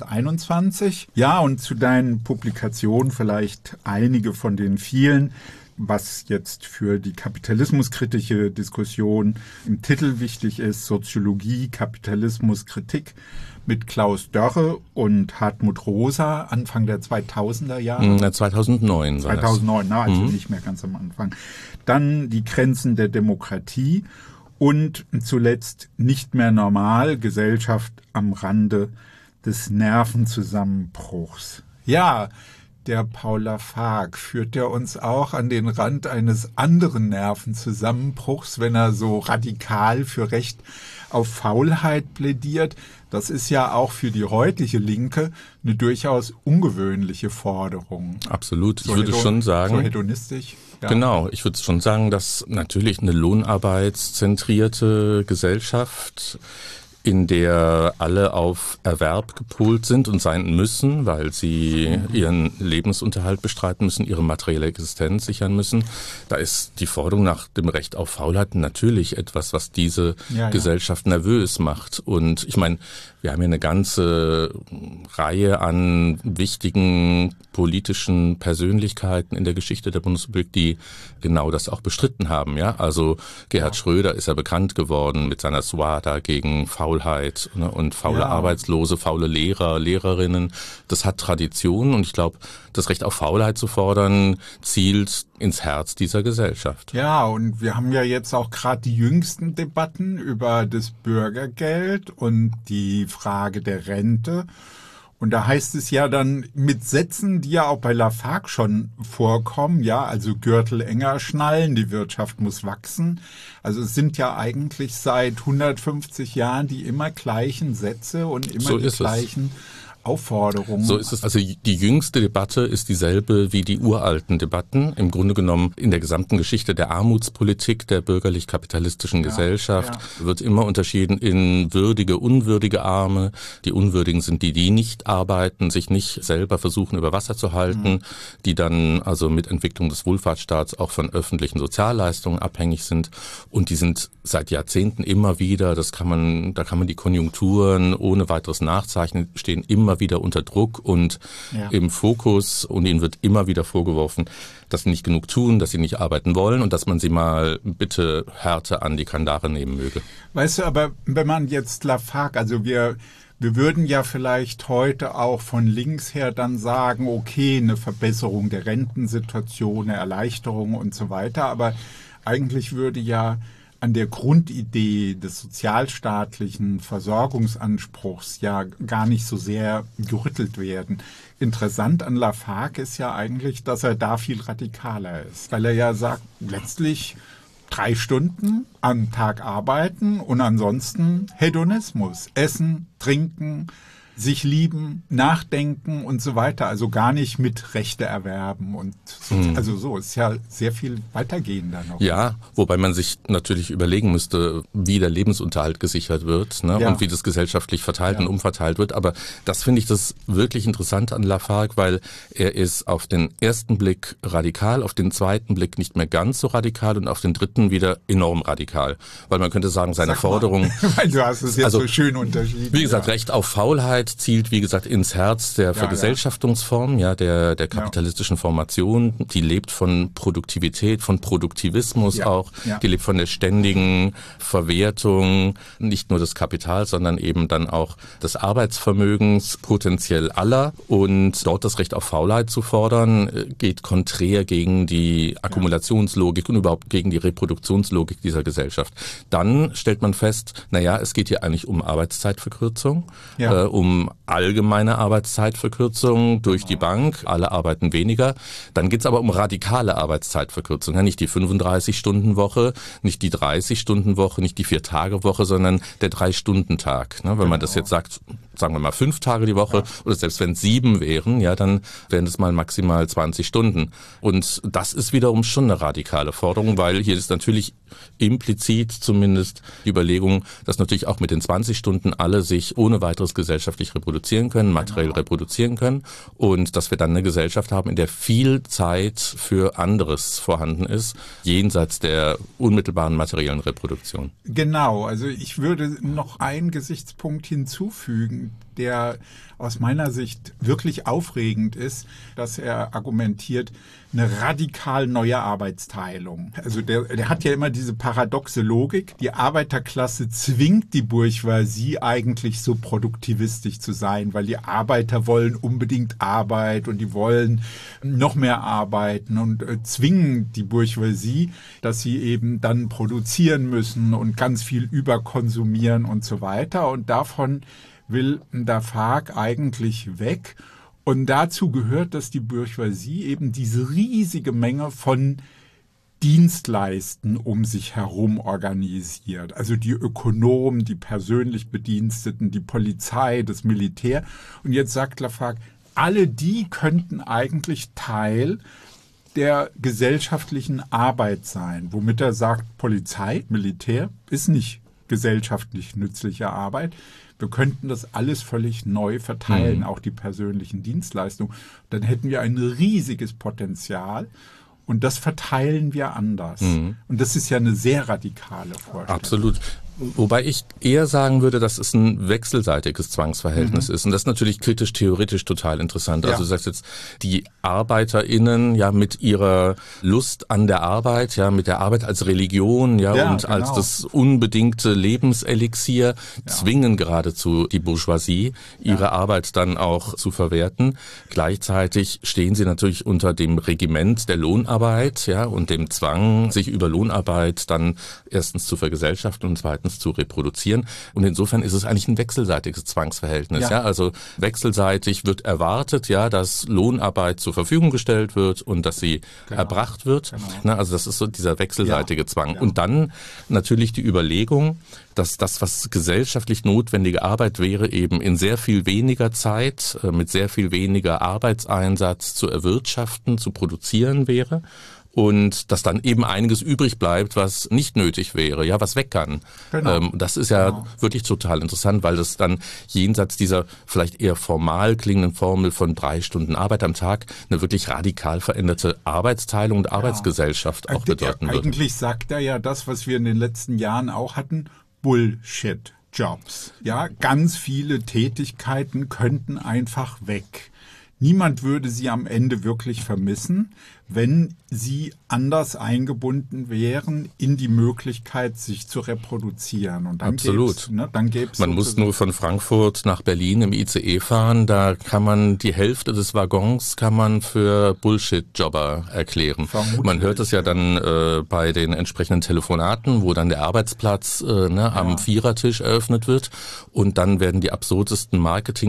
2021. Ja, und zu deinen Publikationen vielleicht einige von den vielen. was jetzt für die kapitalismuskritische Diskussion im Titel wichtig ist, Soziologie, Kapitalismus, Kritik, mit Klaus Dörre und Hartmut Rosa, Anfang der 2000er Jahre. 2009 war 2009, also nicht mehr ganz am Anfang. Dann die Grenzen der Demokratie und zuletzt Nicht mehr normal, Gesellschaft am Rande des Nervenzusammenbruchs. Ja, der Paul Lafargue führt ja uns auch an den Rand eines anderen Nervenzusammenbruchs, wenn er so radikal für Recht auf Faulheit plädiert. Das ist ja auch für die heutige Linke eine durchaus ungewöhnliche Forderung. Absolut. Ich würde schon sagen, so hedonistisch. Ja. Genau, ich würde schon sagen, dass natürlich eine lohnarbeitszentrierte Gesellschaft, in der alle auf Erwerb gepolt sind und sein müssen, weil sie ihren Lebensunterhalt bestreiten müssen, ihre materielle Existenz sichern müssen. Da ist die Forderung nach dem Recht auf Faulheit natürlich etwas, was diese Gesellschaft nervös macht. Und ich meine, wir haben ja eine ganze Reihe an wichtigen politischen Persönlichkeiten in der Geschichte der Bundesrepublik, die genau das auch bestritten haben. Ja, also Gerhard Schröder ist ja bekannt geworden mit seiner Suada gegen Faulheit, ne, und faule Arbeitslose, faule Lehrer, Lehrerinnen. Das hat Tradition und ich glaube, das Recht auf Faulheit zu fordern, zielt ins Herz dieser Gesellschaft. Ja, und wir haben ja jetzt auch gerade die jüngsten Debatten über das Bürgergeld und die Frage der Rente. Und da heißt es ja dann mit Sätzen, die ja auch bei Lafargue schon vorkommen, ja, also Gürtel enger schnallen, die Wirtschaft muss wachsen. Also es sind ja eigentlich seit 150 Jahren die immer gleichen Sätze und immer die gleichen Aufforderungen. So ist es. Also die jüngste Debatte ist dieselbe wie die uralten Debatten. Im Grunde genommen in der gesamten Geschichte der Armutspolitik der bürgerlich-kapitalistischen Gesellschaft wird immer unterschieden in würdige, unwürdige Arme. Die Unwürdigen sind die nicht arbeiten, sich nicht selber versuchen über Wasser zu halten, die dann also mit Entwicklung des Wohlfahrtsstaats auch von öffentlichen Sozialleistungen abhängig sind. Und die sind seit Jahrzehnten immer wieder, da kann man die Konjunkturen ohne weiteres nachzeichnen, stehen immer wieder unter Druck und im Fokus, und ihnen wird immer wieder vorgeworfen, dass sie nicht genug tun, dass sie nicht arbeiten wollen und dass man sie mal bitte härter an die Kandare nehmen möge. Weißt du, aber wenn man jetzt Lafargue, also wir würden ja vielleicht heute auch von links her dann sagen, okay, eine Verbesserung der Rentensituation, eine Erleichterung und so weiter, aber eigentlich würde ja an der Grundidee des sozialstaatlichen Versorgungsanspruchs ja gar nicht so sehr gerüttelt werden. Interessant an Lafargue ist ja eigentlich, dass er da viel radikaler ist, weil er ja sagt, letztlich 3 Stunden am Tag arbeiten und ansonsten Hedonismus, essen, trinken, sich lieben, nachdenken und so weiter, also gar nicht mit Rechte erwerben und so, also so ist ja sehr viel weitergehender noch. Ja, wobei man sich natürlich überlegen müsste, wie der Lebensunterhalt gesichert wird, ne, und wie das gesellschaftlich verteilt und umverteilt wird, aber das finde ich das wirklich interessant an Lafargue, weil er ist auf den ersten Blick radikal, auf den zweiten Blick nicht mehr ganz so radikal und auf den dritten wieder enorm radikal, weil man könnte sagen, seine Forderung... Weil du hast es jetzt so schön unterschieden. Wie gesagt, Recht auf Faulheit zielt, wie gesagt, ins Herz der Vergesellschaftungsform, der kapitalistischen Formation. Die lebt von Produktivität, von Produktivismus auch. Die lebt von der ständigen Verwertung, nicht nur des Kapitals, sondern eben dann auch des Arbeitsvermögens, potenziell aller. Und dort das Recht auf Faulheit zu fordern, geht konträr gegen die Akkumulationslogik und überhaupt gegen die Reproduktionslogik dieser Gesellschaft. Dann stellt man fest, es geht hier eigentlich um Arbeitszeitverkürzung, um allgemeine Arbeitszeitverkürzung durch die Bank. Alle arbeiten weniger. Dann geht's aber um radikale Arbeitszeitverkürzung. Ja, nicht die 35-Stunden-Woche, nicht die 30-Stunden-Woche, nicht die 4-Tage-Woche, sondern der 3-Stunden-Tag. Ne? Wenn man das jetzt sagt, sagen wir mal 5 Tage die Woche oder selbst wenn es 7 wären, dann wären das mal maximal 20 Stunden. Und das ist wiederum schon eine radikale Forderung, weil hier ist natürlich implizit zumindest die Überlegung, dass natürlich auch mit den 20 Stunden alle sich ohne weiteres gesellschaftlich reproduzieren können, materiell reproduzieren können und dass wir dann eine Gesellschaft haben, in der viel Zeit für anderes vorhanden ist, jenseits der unmittelbaren materiellen Reproduktion. Genau, also ich würde noch einen Gesichtspunkt hinzufügen, der aus meiner Sicht wirklich aufregend ist, dass er argumentiert, eine radikal neue Arbeitsteilung. Also der hat ja immer diese paradoxe Logik. Die Arbeiterklasse zwingt die Bourgeoisie eigentlich so produktivistisch zu sein, weil die Arbeiter wollen unbedingt Arbeit und die wollen noch mehr arbeiten und zwingen die Bourgeoisie, dass sie eben dann produzieren müssen und ganz viel überkonsumieren und so weiter. Und davon will Lafargue eigentlich weg. Und dazu gehört, dass die Bourgeoisie eben diese riesige Menge von Dienstleisten um sich herum organisiert. Also die Ökonomen, die persönlich Bediensteten, die Polizei, das Militär. Und jetzt sagt Lafargue, alle die könnten eigentlich Teil der gesellschaftlichen Arbeit sein. Womit er sagt, Polizei, Militär ist nicht gesellschaftlich nützliche Arbeit. Wir könnten das alles völlig neu verteilen, auch die persönlichen Dienstleistungen. Dann hätten wir ein riesiges Potenzial und das verteilen wir anders. Und das ist ja eine sehr radikale Vorstellung. Absolut. Wobei ich eher sagen würde, dass es ein wechselseitiges Zwangsverhältnis ist. Und das ist natürlich kritisch-theoretisch total interessant. Also du sagst jetzt, die ArbeiterInnen ja mit ihrer Lust an der Arbeit, ja mit der Arbeit als Religion, und als das unbedingte Lebenselixier zwingen geradezu die Bourgeoisie, ihre Arbeit dann auch zu verwerten. Gleichzeitig stehen sie natürlich unter dem Regiment der Lohnarbeit, und dem Zwang, sich über Lohnarbeit dann erstens zu vergesellschaften und zweitens zu reproduzieren. Und insofern ist es eigentlich ein wechselseitiges Zwangsverhältnis. Also wechselseitig wird erwartet, dass Lohnarbeit zur Verfügung gestellt wird und dass sie erbracht wird. Also das ist so dieser wechselseitige Zwang. Und dann natürlich die Überlegung, dass das, was gesellschaftlich notwendige Arbeit wäre, eben in sehr viel weniger Zeit, mit sehr viel weniger Arbeitseinsatz zu erwirtschaften, zu produzieren wäre. Und dass dann eben einiges übrig bleibt, was nicht nötig wäre, was weg kann. Das ist wirklich total interessant, weil das dann jenseits dieser vielleicht eher formal klingenden Formel von 3 Stunden Arbeit am Tag eine wirklich radikal veränderte Arbeitsteilung und Arbeitsgesellschaft auch bedeuten würde. Eigentlich sagt er ja das, was wir in den letzten Jahren auch hatten, Bullshit-Jobs. Ganz viele Tätigkeiten könnten einfach weg. Niemand würde sie am Ende wirklich vermissen, wenn sie anders eingebunden wären in die Möglichkeit, sich zu reproduzieren. Und dann Absolut. Gäb's man muss nur von Frankfurt nach Berlin im ICE fahren, da kann man die Hälfte des Waggons für Bullshit-Jobber erklären. Vermutlich. Man hört es ja dann bei den entsprechenden Telefonaten, wo dann der Arbeitsplatz am Vierertisch eröffnet wird und dann werden die absurdesten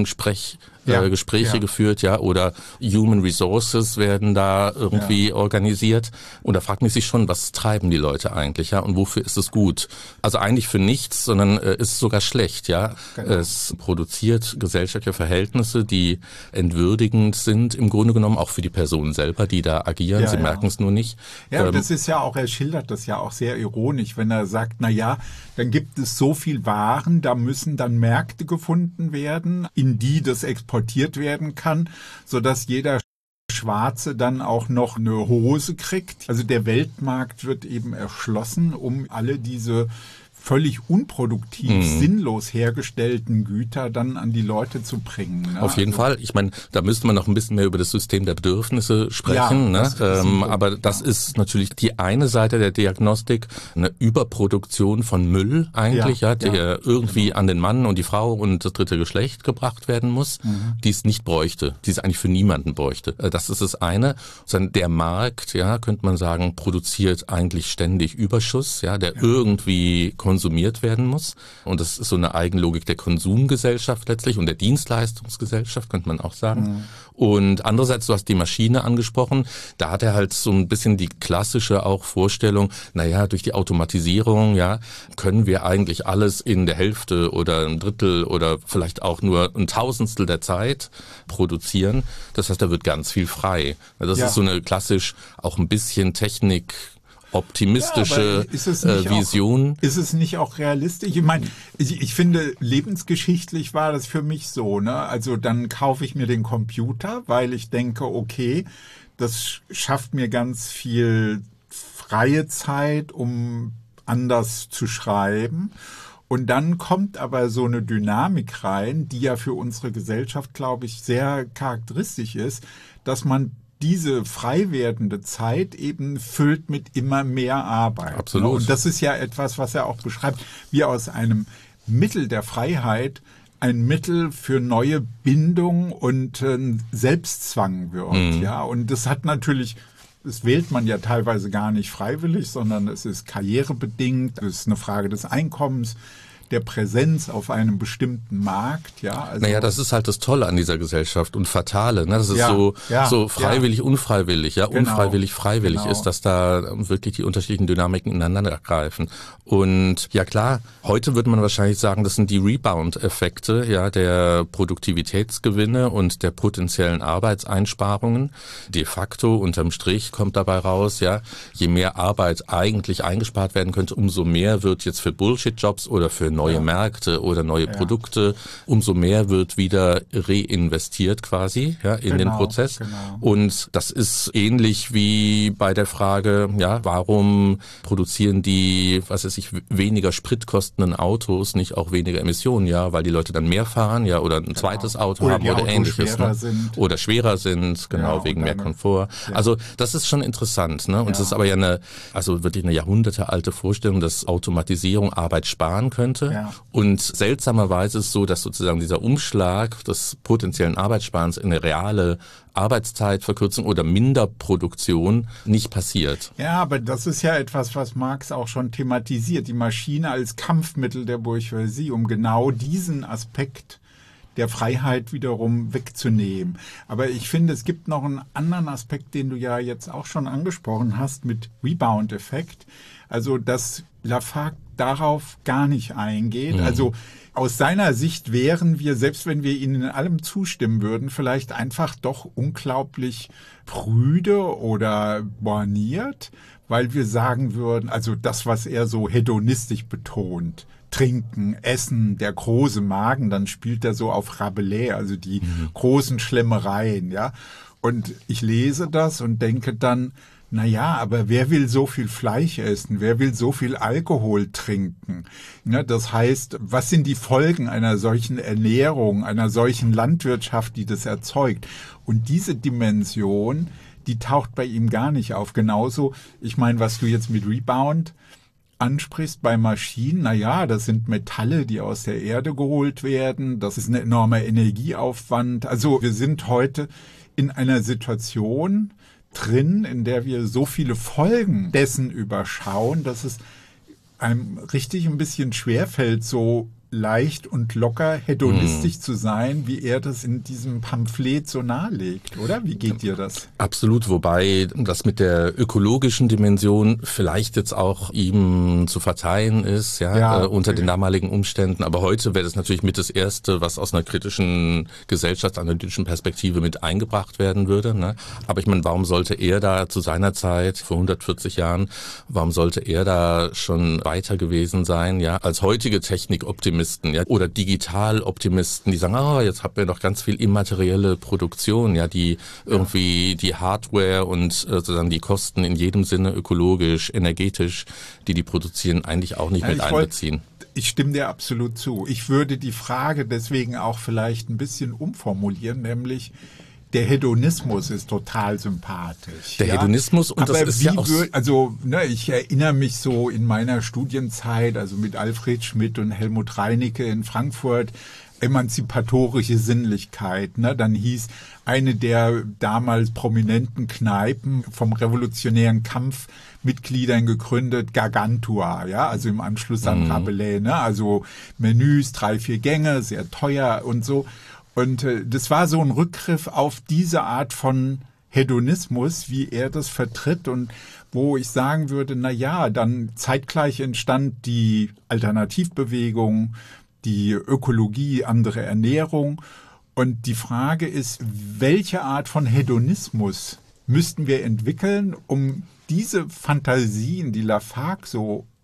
Marketing-Gespräche geführt, oder Human Resources werden da irgendwie organisiert. Und da fragt man sich schon, was treiben die Leute eigentlich, und wofür ist es gut? Also eigentlich für nichts, sondern ist sogar schlecht, Genau. Es produziert gesellschaftliche Verhältnisse, die entwürdigend sind, im Grunde genommen auch für die Personen selber, die da agieren. Sie merken es nur nicht. Das ist ja auch, er schildert das ja auch sehr ironisch, wenn er sagt, dann gibt es so viel Waren, da müssen dann Märkte gefunden werden, in die das exportiert werden kann, sodass jeder Schwarze dann auch noch eine Hose kriegt. Also der Weltmarkt wird eben erschlossen, um alle diese völlig unproduktiv, sinnlos hergestellten Güter dann an die Leute zu bringen. Auf jeden Fall. Ich meine, da müsste man noch ein bisschen mehr über das System der Bedürfnisse sprechen. Aber das ist natürlich die eine Seite der Diagnostik, eine Überproduktion von Müll eigentlich, der irgendwie an den Mann und die Frau und das dritte Geschlecht gebracht werden muss, die es nicht bräuchte, die es eigentlich für niemanden bräuchte. Das ist das eine. Der Markt, könnte man sagen, produziert eigentlich ständig Überschuss, der irgendwie konsumiert werden muss. Und das ist so eine Eigenlogik der Konsumgesellschaft letztlich und der Dienstleistungsgesellschaft, könnte man auch sagen. Und andererseits, du hast die Maschine angesprochen, da hat er halt so ein bisschen die klassische auch Vorstellung, durch die Automatisierung, können wir eigentlich alles in der Hälfte oder ein Drittel oder vielleicht auch nur ein Tausendstel der Zeit produzieren. Das heißt, da wird ganz viel frei. Das ist so eine klassisch auch ein bisschen Technik optimistische Vision. Ist es nicht auch realistisch? Ich meine, ich finde, lebensgeschichtlich war das für mich so, Also dann kaufe ich mir den Computer, weil ich denke, okay, das schafft mir ganz viel freie Zeit, um anders zu schreiben. Und dann kommt aber so eine Dynamik rein, die ja für unsere Gesellschaft, glaube ich, sehr charakteristisch ist, dass man diese frei werdende Zeit eben füllt mit immer mehr Arbeit. Absolut. Und das ist ja etwas, was er auch beschreibt, wie aus einem Mittel der Freiheit ein Mittel für neue Bindung und Selbstzwang wird. Ja, und das hat natürlich, das wählt man ja teilweise gar nicht freiwillig, sondern es ist karrierebedingt, es ist eine Frage des Einkommens, der Präsenz auf einem bestimmten Markt, ja. Also das ist halt das Tolle an dieser Gesellschaft und Fatale, ne? Das ist so freiwillig, unfreiwillig, ja, genau, unfreiwillig, freiwillig ist, dass da wirklich die unterschiedlichen Dynamiken ineinander greifen. Und ja klar, heute würde man wahrscheinlich sagen, das sind die Rebound-Effekte, ja, der Produktivitätsgewinne und der potenziellen Arbeitseinsparungen. De facto, unterm Strich kommt dabei raus, ja, je mehr Arbeit eigentlich eingespart werden könnte, umso mehr wird jetzt für Bullshit-Jobs oder für neue Märkte oder neue Produkte, umso mehr wird wieder reinvestiert quasi, ja, in den Prozess. Genau. Und das ist ähnlich wie bei der Frage, ja, warum produzieren die, weniger spritkostenden Autos nicht auch weniger Emissionen, ja, weil die Leute dann mehr fahren, ja, oder ein zweites Auto haben oder ähnliches, ne? Oder schwerer sind, genau, wegen mehr Komfort. Ja. Also das ist schon interessant, ne? Und es ist aber ja wirklich eine jahrhundertealte Vorstellung, dass Automatisierung Arbeit sparen könnte. Ja. Und seltsamerweise ist es so, dass sozusagen dieser Umschlag des potenziellen Arbeitssparens in eine reale Arbeitszeitverkürzung oder Minderproduktion nicht passiert. Ja, aber das ist ja etwas, was Marx auch schon thematisiert. Die Maschine als Kampfmittel der Bourgeoisie, um genau diesen Aspekt der Freiheit wiederum wegzunehmen. Aber ich finde, es gibt noch einen anderen Aspekt, den du ja jetzt auch schon angesprochen hast, mit Rebound-Effekt. Also, dass Lafargue darauf gar nicht eingeht. Also aus seiner Sicht wären wir, selbst wenn wir ihnen in allem zustimmen würden, vielleicht einfach doch unglaublich prüde oder borniert, weil wir sagen würden, also das, was er so hedonistisch betont, Trinken, Essen, der große Magen, dann spielt er so auf Rabelais, also die großen Schlemmereien, ja. Und ich lese das und denke dann, aber wer will so viel Fleisch essen? Wer will so viel Alkohol trinken? Ja, das heißt, was sind die Folgen einer solchen Ernährung, einer solchen Landwirtschaft, die das erzeugt? Und diese Dimension, die taucht bei ihm gar nicht auf. Genauso, ich meine, was du jetzt mit Rebound ansprichst bei Maschinen, das sind Metalle, die aus der Erde geholt werden. Das ist ein enormer Energieaufwand. Also wir sind heute in einer Situation drin, in der wir so viele Folgen dessen überschauen, dass es einem richtig ein bisschen schwerfällt, so leicht und locker hedonistisch zu sein, wie er das in diesem Pamphlet so nahelegt, oder? Wie geht dir das? Absolut, wobei das mit der ökologischen Dimension vielleicht jetzt auch ihm zu verzeihen ist, unter den damaligen Umständen. Aber heute wäre das natürlich mit das Erste, was aus einer kritischen gesellschaftsanalytischen Perspektive mit eingebracht werden würde, ne? Aber ich meine, warum sollte er da zu seiner Zeit, vor 140 Jahren, warum sollte er da schon weiter gewesen sein, als heutige Technikoptimisten, oder Digitaloptimisten, die sagen, jetzt haben wir noch ganz viel immaterielle Produktion, die irgendwie die Hardware und sozusagen die Kosten in jedem Sinne ökologisch, energetisch, die produzieren, eigentlich auch nicht mit einbeziehen. Ich stimme dir absolut zu. Ich würde die Frage deswegen auch vielleicht ein bisschen umformulieren, nämlich der Hedonismus ist total sympathisch. Der Hedonismus, und aber das ist ja auch... ich erinnere mich so in meiner Studienzeit, also mit Alfred Schmidt und Helmut Reinecke in Frankfurt, emanzipatorische Sinnlichkeit. Ne? Dann hieß eine der damals prominenten Kneipen vom revolutionären Kampfmitgliedern gegründet, Gargantua, also im Anschluss an Rabelais. Ne? Also Menüs, 3-4 Gänge, sehr teuer und so. Und das war so ein Rückgriff auf diese Art von Hedonismus, wie er das vertritt und wo ich sagen würde, dann zeitgleich entstand die Alternativbewegung, die Ökologie, andere Ernährung. Und die Frage ist, welche Art von Hedonismus müssten wir entwickeln, um diese Fantasien, die Lafargue so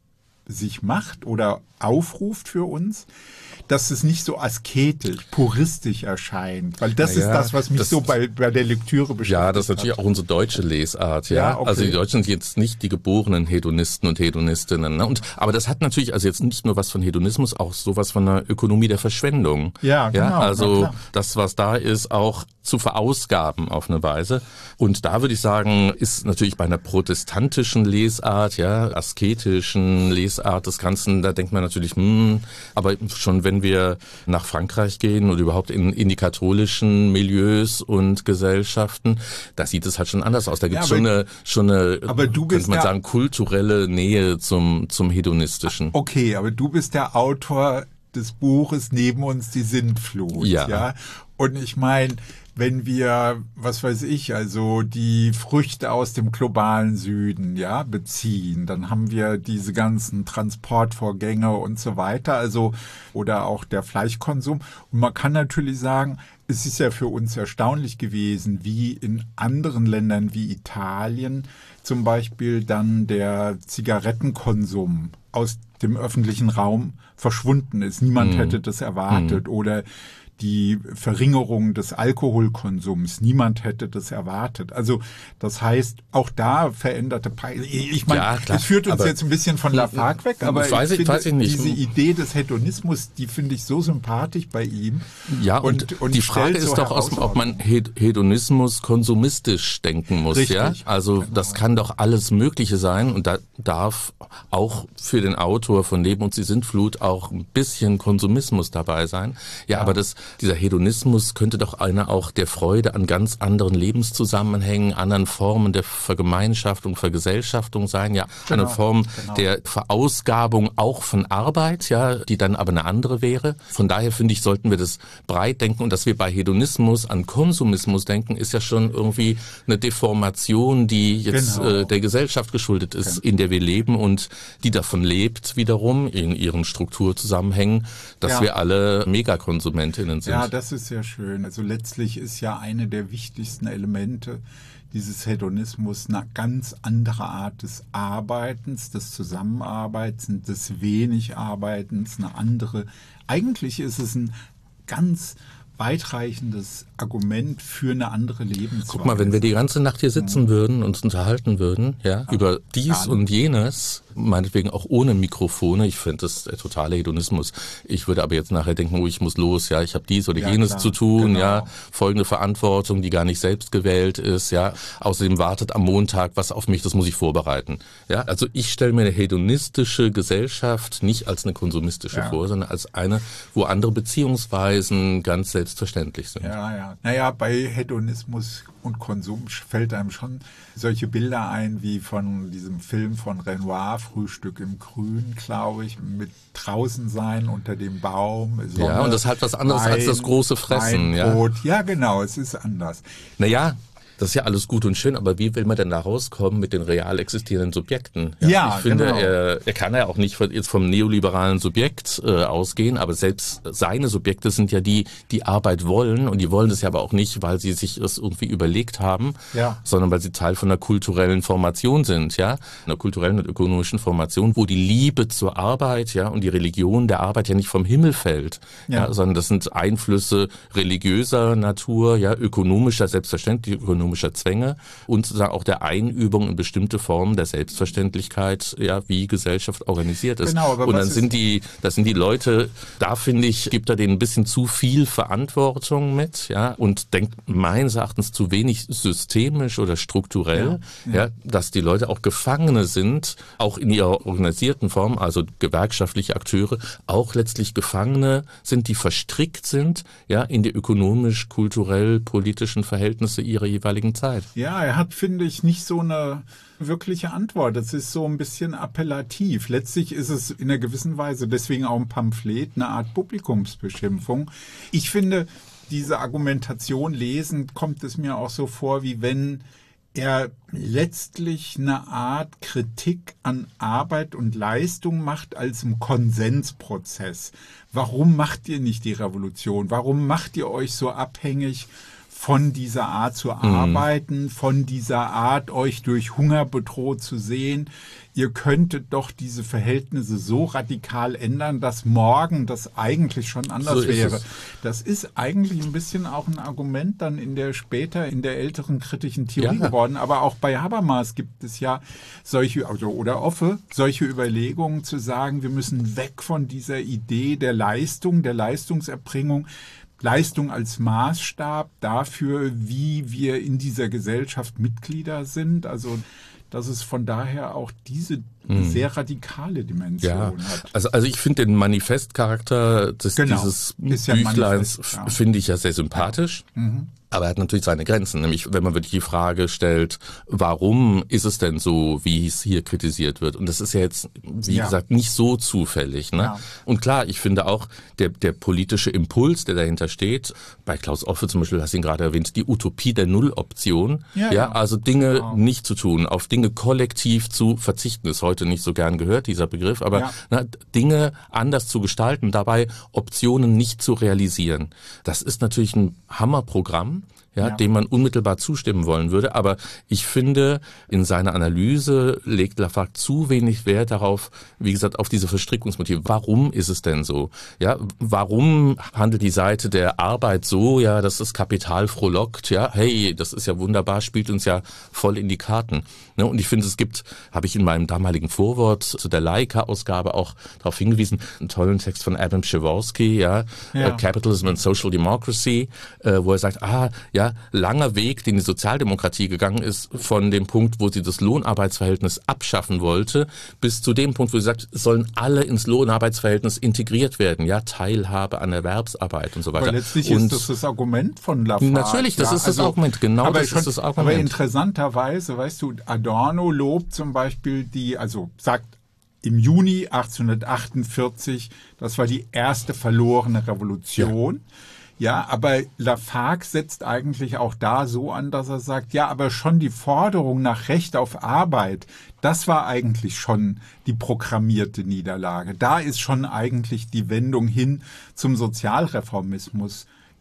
sich macht oder aufruft für uns, dass es nicht so asketisch, puristisch erscheint. Weil das ist das, was mich so bei der Lektüre beschäftigt. Ja, das ist natürlich auch unsere deutsche Lesart. Ja, okay. Also die Deutschen sind jetzt nicht die geborenen Hedonisten und Hedonistinnen. Ne? Aber das hat natürlich also jetzt nicht nur was von Hedonismus, auch sowas von einer Ökonomie der Verschwendung. Ja, genau. Also das, was da ist, auch zu verausgaben auf eine Weise. Und da würde ich sagen, ist natürlich bei einer protestantischen Lesart, asketischen Lesart des Ganzen, da denkt man natürlich, aber schon wenn wir nach Frankreich gehen oder überhaupt in die katholischen Milieus und Gesellschaften, da sieht es halt schon anders aus. Da gibt es schon eine, aber du bist, könnte man sagen, kulturelle Nähe zum Hedonistischen. Okay, aber du bist der Autor des Buches Neben uns die Sintflut. Ja? Und ich meine, wenn wir, was weiß ich, also die Früchte aus dem globalen Süden, beziehen, dann haben wir diese ganzen Transportvorgänge und so weiter, also, oder auch der Fleischkonsum. Und man kann natürlich sagen, es ist ja für uns erstaunlich gewesen, wie in anderen Ländern wie Italien zum Beispiel dann der Zigarettenkonsum aus dem öffentlichen Raum verschwunden ist. Niemand hätte das erwartet. Oder die Verringerung des Alkoholkonsums. Niemand hätte das erwartet. Also das heißt, auch da veränderte Preise. Ich meine, es führt uns jetzt ein bisschen von Lafargue weg, aber weiß ich nicht. Diese Idee des Hedonismus, die finde ich so sympathisch bei ihm. Ja, und die Frage ist doch, ob man Hedonismus konsumistisch denken muss. Richtig, ja? Also das kann doch alles Mögliche sein und da darf auch für den Autor von Neben uns die Sintflut auch ein bisschen Konsumismus dabei sein. Ja. Aber dieser Hedonismus könnte doch einer auch der Freude an ganz anderen Lebenszusammenhängen, anderen Formen der Vergemeinschaftung, Vergesellschaftung sein, eine Form der Verausgabung auch von Arbeit, die dann aber eine andere wäre. Von daher finde ich, sollten wir das breit denken und dass wir bei Hedonismus an Konsumismus denken, ist ja schon irgendwie eine Deformation, die jetzt der Gesellschaft geschuldet ist, in der wir leben und die davon lebt wiederum in ihren Strukturzusammenhängen, dass wir alle Megakonsumentinnen sind. Ja, das ist sehr schön. Also letztlich ist ja eine der wichtigsten Elemente dieses Hedonismus eine ganz andere Art des Arbeitens, des Zusammenarbeitens, des Wenigarbeitens, eine andere. Eigentlich ist es ein ganz weitreichendes Argument für eine andere Lebensweise. Guck mal, wenn wir die ganze Nacht hier sitzen würden und uns unterhalten würden, über dies und jenes, meinetwegen auch ohne Mikrofone, ich finde das der totale Hedonismus. Ich würde aber jetzt nachher denken, ich muss los, ich habe dies oder jenes zu tun, folgende Verantwortung, die gar nicht selbst gewählt ist, außerdem wartet am Montag was auf mich, das muss ich vorbereiten. Also ich stelle mir eine hedonistische Gesellschaft nicht als eine konsumistische vor, sondern als eine, wo andere Beziehungsweisen ganz selbstverständlich sind. Naja, bei Hedonismus und Konsum fällt einem schon solche Bilder ein, wie von diesem Film von Renoir, Frühstück im Grün, glaube ich, mit draußen sein unter dem Baum. Sonne, und das ist halt was anderes als das große Fressen. Brot. Ja, genau, es ist anders. Naja, das ist ja alles gut und schön, aber wie will man denn da rauskommen mit den real existierenden Subjekten? Ich finde, er kann ja auch nicht jetzt vom neoliberalen Subjekt ausgehen, aber selbst seine Subjekte sind ja die Arbeit wollen und die wollen das ja aber auch nicht, weil sie sich das irgendwie überlegt haben, sondern weil sie Teil von einer kulturellen Formation sind, einer kulturellen und ökonomischen Formation, wo die Liebe zur Arbeit, und die Religion der Arbeit ja nicht vom Himmel fällt, sondern das sind Einflüsse religiöser Natur, ökonomischer, selbstverständlich ökonomischer Zwänge und sozusagen auch der Einübung in bestimmte Formen der Selbstverständlichkeit, wie Gesellschaft organisiert ist. Genau, aber und das sind die Leute, da finde ich, gibt er denen ein bisschen zu viel Verantwortung mit, und denkt meines Erachtens zu wenig systemisch oder strukturell, dass die Leute auch Gefangene sind, auch in ihrer organisierten Form, also gewerkschaftliche Akteure, auch letztlich Gefangene sind, die verstrickt sind, in die ökonomisch-kulturell-politischen Verhältnisse ihrer jeweiligen Zeit. Ja, er hat, finde ich, nicht so eine wirkliche Antwort. Das ist so ein bisschen appellativ. Letztlich ist es in einer gewissen Weise deswegen auch ein Pamphlet, eine Art Publikumsbeschimpfung. Ich finde, diese Argumentation lesend kommt es mir auch so vor, wie wenn er letztlich eine Art Kritik an Arbeit und Leistung macht als im Konsensprozess. Warum macht ihr nicht die Revolution? Warum macht ihr euch so abhängig von dieser Art zu arbeiten, von dieser Art, euch durch Hunger bedroht zu sehen. Ihr könntet doch diese Verhältnisse so radikal ändern, dass morgen das eigentlich schon anders wäre. Das ist eigentlich ein bisschen auch ein Argument dann später in der älteren kritischen Theorie geworden. Aber auch bei Habermas gibt es ja solche Überlegungen zu sagen, wir müssen weg von dieser Idee der Leistung, der Leistungserbringung, Leistung als Maßstab dafür, wie wir in dieser Gesellschaft Mitglieder sind. Also dass es von daher auch diese sehr radikale Dimension hat. Also ich finde den Manifestcharakter dieses Büchleins finde ich ja sehr sympathisch. Aber er hat natürlich seine Grenzen, nämlich wenn man wirklich die Frage stellt, warum ist es denn so, wie es hier kritisiert wird? Und das ist ja jetzt, wie gesagt, nicht so zufällig. Ne? Ja. Und klar, ich finde auch, der politische Impuls, der dahinter steht, bei Klaus Offe zum Beispiel, hast du ihn gerade erwähnt, die Utopie der Nulloption, also Dinge nicht zu tun, auf Dinge kollektiv zu verzichten, ist heute nicht so gern gehört, dieser Begriff, aber Dinge anders zu gestalten, dabei Optionen nicht zu realisieren. Das ist natürlich ein Hammerprogramm, dem man unmittelbar zustimmen wollen würde. Aber ich finde, in seiner Analyse legt Lafargue zu wenig Wert darauf, wie gesagt, auf diese Verstrickungsmotive. Warum ist es denn so? Ja, warum handelt die Seite der Arbeit so, dass das Kapital frohlockt? Ja, hey, das ist ja wunderbar, spielt uns ja voll in die Karten. Ne? Und ich finde, es gibt, habe ich in meinem damaligen Vorwort zu der Laika-Ausgabe auch darauf hingewiesen, einen tollen Text von Adam Przeworski, Capitalism and Social Democracy, wo er sagt, langer Weg, den die Sozialdemokratie gegangen ist, von dem Punkt, wo sie das Lohnarbeitsverhältnis abschaffen wollte, bis zu dem Punkt, wo sie sagt, es sollen alle ins Lohnarbeitsverhältnis integriert werden, Teilhabe an Erwerbsarbeit und so weiter. Aber letztlich ist das Argument von Lafargue. Natürlich, das ist das Argument, genau das ist das Argument. Aber interessanterweise, weißt du, Adorno lobt zum Beispiel sagt im Juni 1848, das war die erste verlorene Revolution. Ja, aber Lafargue setzt eigentlich auch da so an, dass er sagt, aber schon die Forderung nach Recht auf Arbeit, das war eigentlich schon die programmierte Niederlage. Da ist schon eigentlich die Wendung hin zum Sozialreformismus.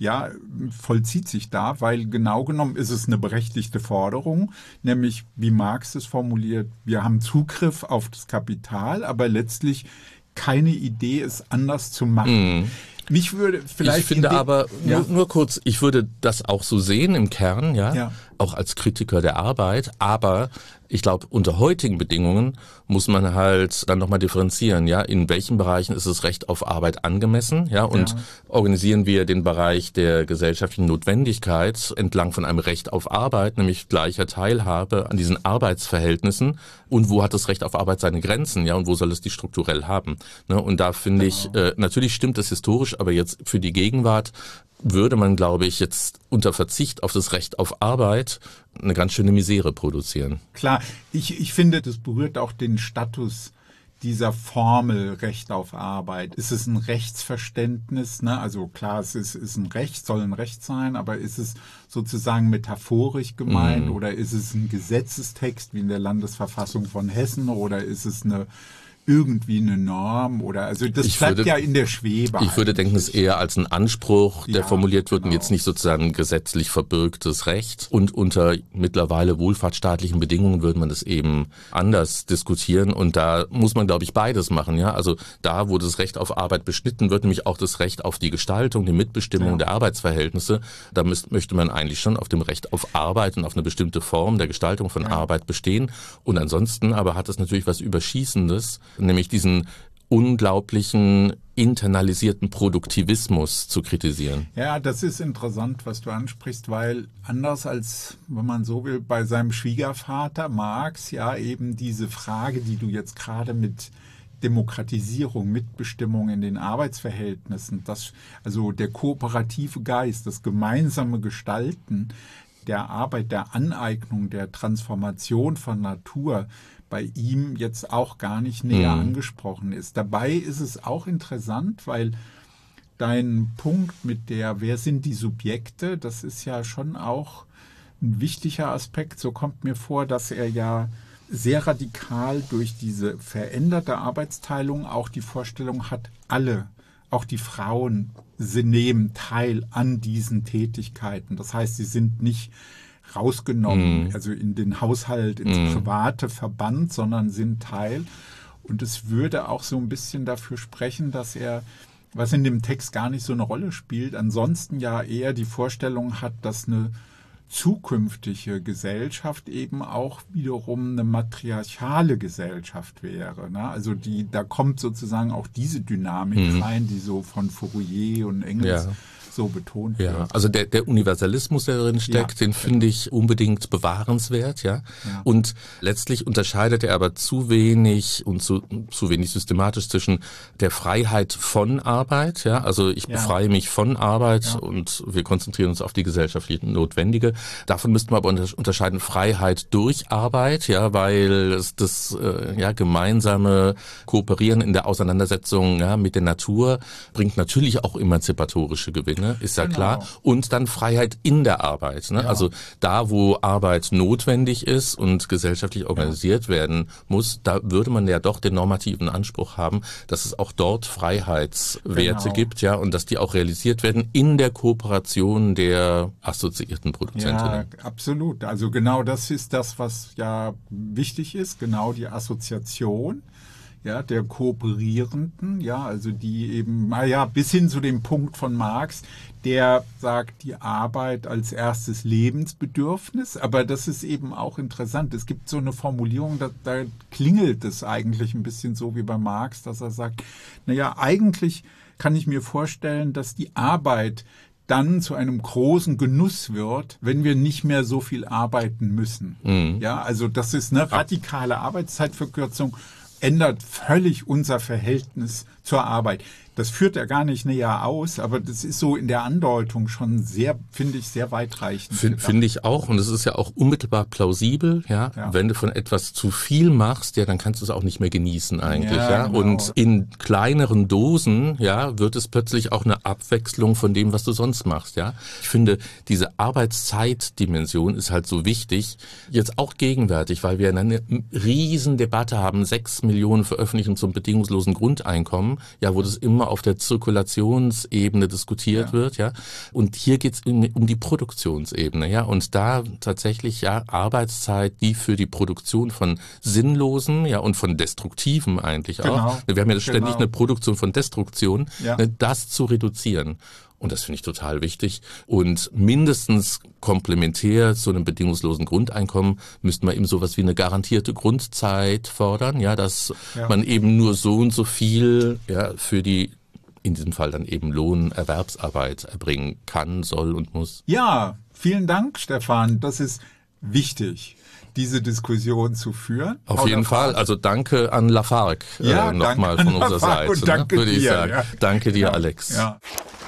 Vollzieht sich da, weil genau genommen ist es eine berechtigte Forderung, nämlich, wie Marx es formuliert, wir haben Zugriff auf das Kapital, aber letztlich keine Idee, es anders zu machen. Mich würde vielleicht... Ich finde aber, nur kurz, ich würde das auch so sehen im Kern, auch als Kritiker der Arbeit, aber ich glaube, unter heutigen Bedingungen muss man halt dann nochmal differenzieren, in welchen Bereichen ist das Recht auf Arbeit angemessen, und organisieren wir den Bereich der gesellschaftlichen Notwendigkeit entlang von einem Recht auf Arbeit, nämlich gleicher Teilhabe an diesen Arbeitsverhältnissen, und wo hat das Recht auf Arbeit seine Grenzen, und wo soll es die strukturell haben, ne? Und da finde ich, natürlich stimmt das historisch, aber jetzt für die Gegenwart würde man, glaube ich, jetzt unter Verzicht auf das Recht auf Arbeit eine ganz schöne Misere produzieren. Klar, ich finde, das berührt auch den Status dieser Formel Recht auf Arbeit. Ist es ein Rechtsverständnis? Ne? Also klar, es ist ein Recht, soll ein Recht sein, aber ist es sozusagen metaphorisch gemeint oder ist es ein Gesetzestext wie in der Landesverfassung von Hessen oder ist es irgendwie eine Norm oder das bleibt in der Schwebe. Ich würde denken, es eher als ein Anspruch, der formuliert wird und jetzt nicht sozusagen gesetzlich verbürgtes Recht. Und unter mittlerweile wohlfahrtsstaatlichen Bedingungen würde man das eben anders diskutieren und da muss man, glaube ich, beides machen. Also da, wo das Recht auf Arbeit beschnitten wird, nämlich auch das Recht auf die Gestaltung, die Mitbestimmung der Arbeitsverhältnisse, da möchte man eigentlich schon auf dem Recht auf Arbeit und auf eine bestimmte Form der Gestaltung von Arbeit bestehen. Und ansonsten aber hat es natürlich was Überschießendes, nämlich diesen unglaublichen internalisierten Produktivismus zu kritisieren. Ja, das ist interessant, was du ansprichst, weil anders als, wenn man so will, bei seinem Schwiegervater Marx eben diese Frage, die du jetzt gerade mit Demokratisierung, Mitbestimmung in den Arbeitsverhältnissen, also der kooperative Geist, das gemeinsame Gestalten der Arbeit, der Aneignung, der Transformation von Natur bei ihm jetzt auch gar nicht näher angesprochen ist. Dabei ist es auch interessant, weil dein Punkt mit wer sind die Subjekte, das ist ja schon auch ein wichtiger Aspekt. So kommt mir vor, dass er sehr radikal durch diese veränderte Arbeitsteilung auch die Vorstellung hat, alle auch die Frauen, sie nehmen teil an diesen Tätigkeiten. Das heißt, sie sind nicht rausgenommen, also in den Haushalt, ins Private verbannt, sondern sind Teil. Und es würde auch so ein bisschen dafür sprechen, dass er, was in dem Text gar nicht so eine Rolle spielt, ansonsten ja eher die Vorstellung hat, dass eine zukünftige Gesellschaft eben auch wiederum eine matriarchale Gesellschaft wäre. Ne? Also da kommt sozusagen auch diese Dynamik rein, die so von Fourier und Engels so betont wird. Ja, also der Universalismus, der drin steckt, den finde ich unbedingt bewahrenswert, ja. Und letztlich unterscheidet er aber zu wenig und zu wenig systematisch zwischen der Freiheit von Arbeit, ja. Also ich befreie mich von Arbeit und wir konzentrieren uns auf die gesellschaftlich Notwendige. Davon müssten wir aber unterscheiden Freiheit durch Arbeit, ja, weil das gemeinsame Kooperieren in der Auseinandersetzung mit der Natur bringt natürlich auch emanzipatorische Gewinne. Ist ja klar. Und dann Freiheit in der Arbeit. Ne? Ja. Also da, wo Arbeit notwendig ist und gesellschaftlich organisiert werden muss, da würde man ja doch den normativen Anspruch haben, dass es auch dort Freiheitswerte gibt, ja, und dass die auch realisiert werden in der Kooperation der assoziierten Produzentinnen. Ja, absolut. Also genau das ist das, was ja wichtig ist, genau die Assoziation. Ja, der Kooperierenden, ja, also die eben, bis hin zu dem Punkt von Marx, der sagt, die Arbeit als erstes Lebensbedürfnis, aber das ist eben auch interessant. Es gibt so eine Formulierung, da klingelt es eigentlich ein bisschen so wie bei Marx, dass er sagt, eigentlich kann ich mir vorstellen, dass die Arbeit dann zu einem großen Genuss wird, wenn wir nicht mehr so viel arbeiten müssen. Ja, also das ist eine radikale Arbeitszeitverkürzung, ändert völlig unser Verhältnis zur Arbeit. Das führt er gar nicht näher aus, aber das ist so in der Andeutung schon sehr, finde ich, sehr weitreichend. Finde ich auch, und es ist ja auch unmittelbar plausibel, ja. Wenn du von etwas zu viel machst, dann kannst du es auch nicht mehr genießen eigentlich, ja. Genau. Und in kleineren Dosen, wird es plötzlich auch eine Abwechslung von dem, was du sonst machst, ja. Ich finde, diese Arbeitszeitdimension ist halt so wichtig, jetzt auch gegenwärtig, weil wir eine riesen Debatte haben, 6 Millionen Veröffentlichungen zum bedingungslosen Grundeinkommen, wo das immer auf der Zirkulationsebene diskutiert wird, ja. Und hier geht's um die Produktionsebene, ja. Und da tatsächlich, Arbeitszeit, die für die Produktion von Sinnlosen, und von Destruktiven eigentlich auch. Wir haben ja ständig eine Produktion von Destruktion, das zu reduzieren. Und das finde ich total wichtig. Und mindestens komplementär zu einem bedingungslosen Grundeinkommen müssten wir eben sowas wie eine garantierte Grundzeit fordern, dass man eben nur so und so viel für die, in diesem Fall dann eben Lohnerwerbsarbeit erbringen kann, soll und muss. Ja, vielen Dank, Stefan. Das ist wichtig, diese Diskussion zu führen. Auf jeden Fall. Also danke an Lafargue nochmal von unserer Seite. Und danke würde ich dir, sagen. Danke dir, Alex. Ja.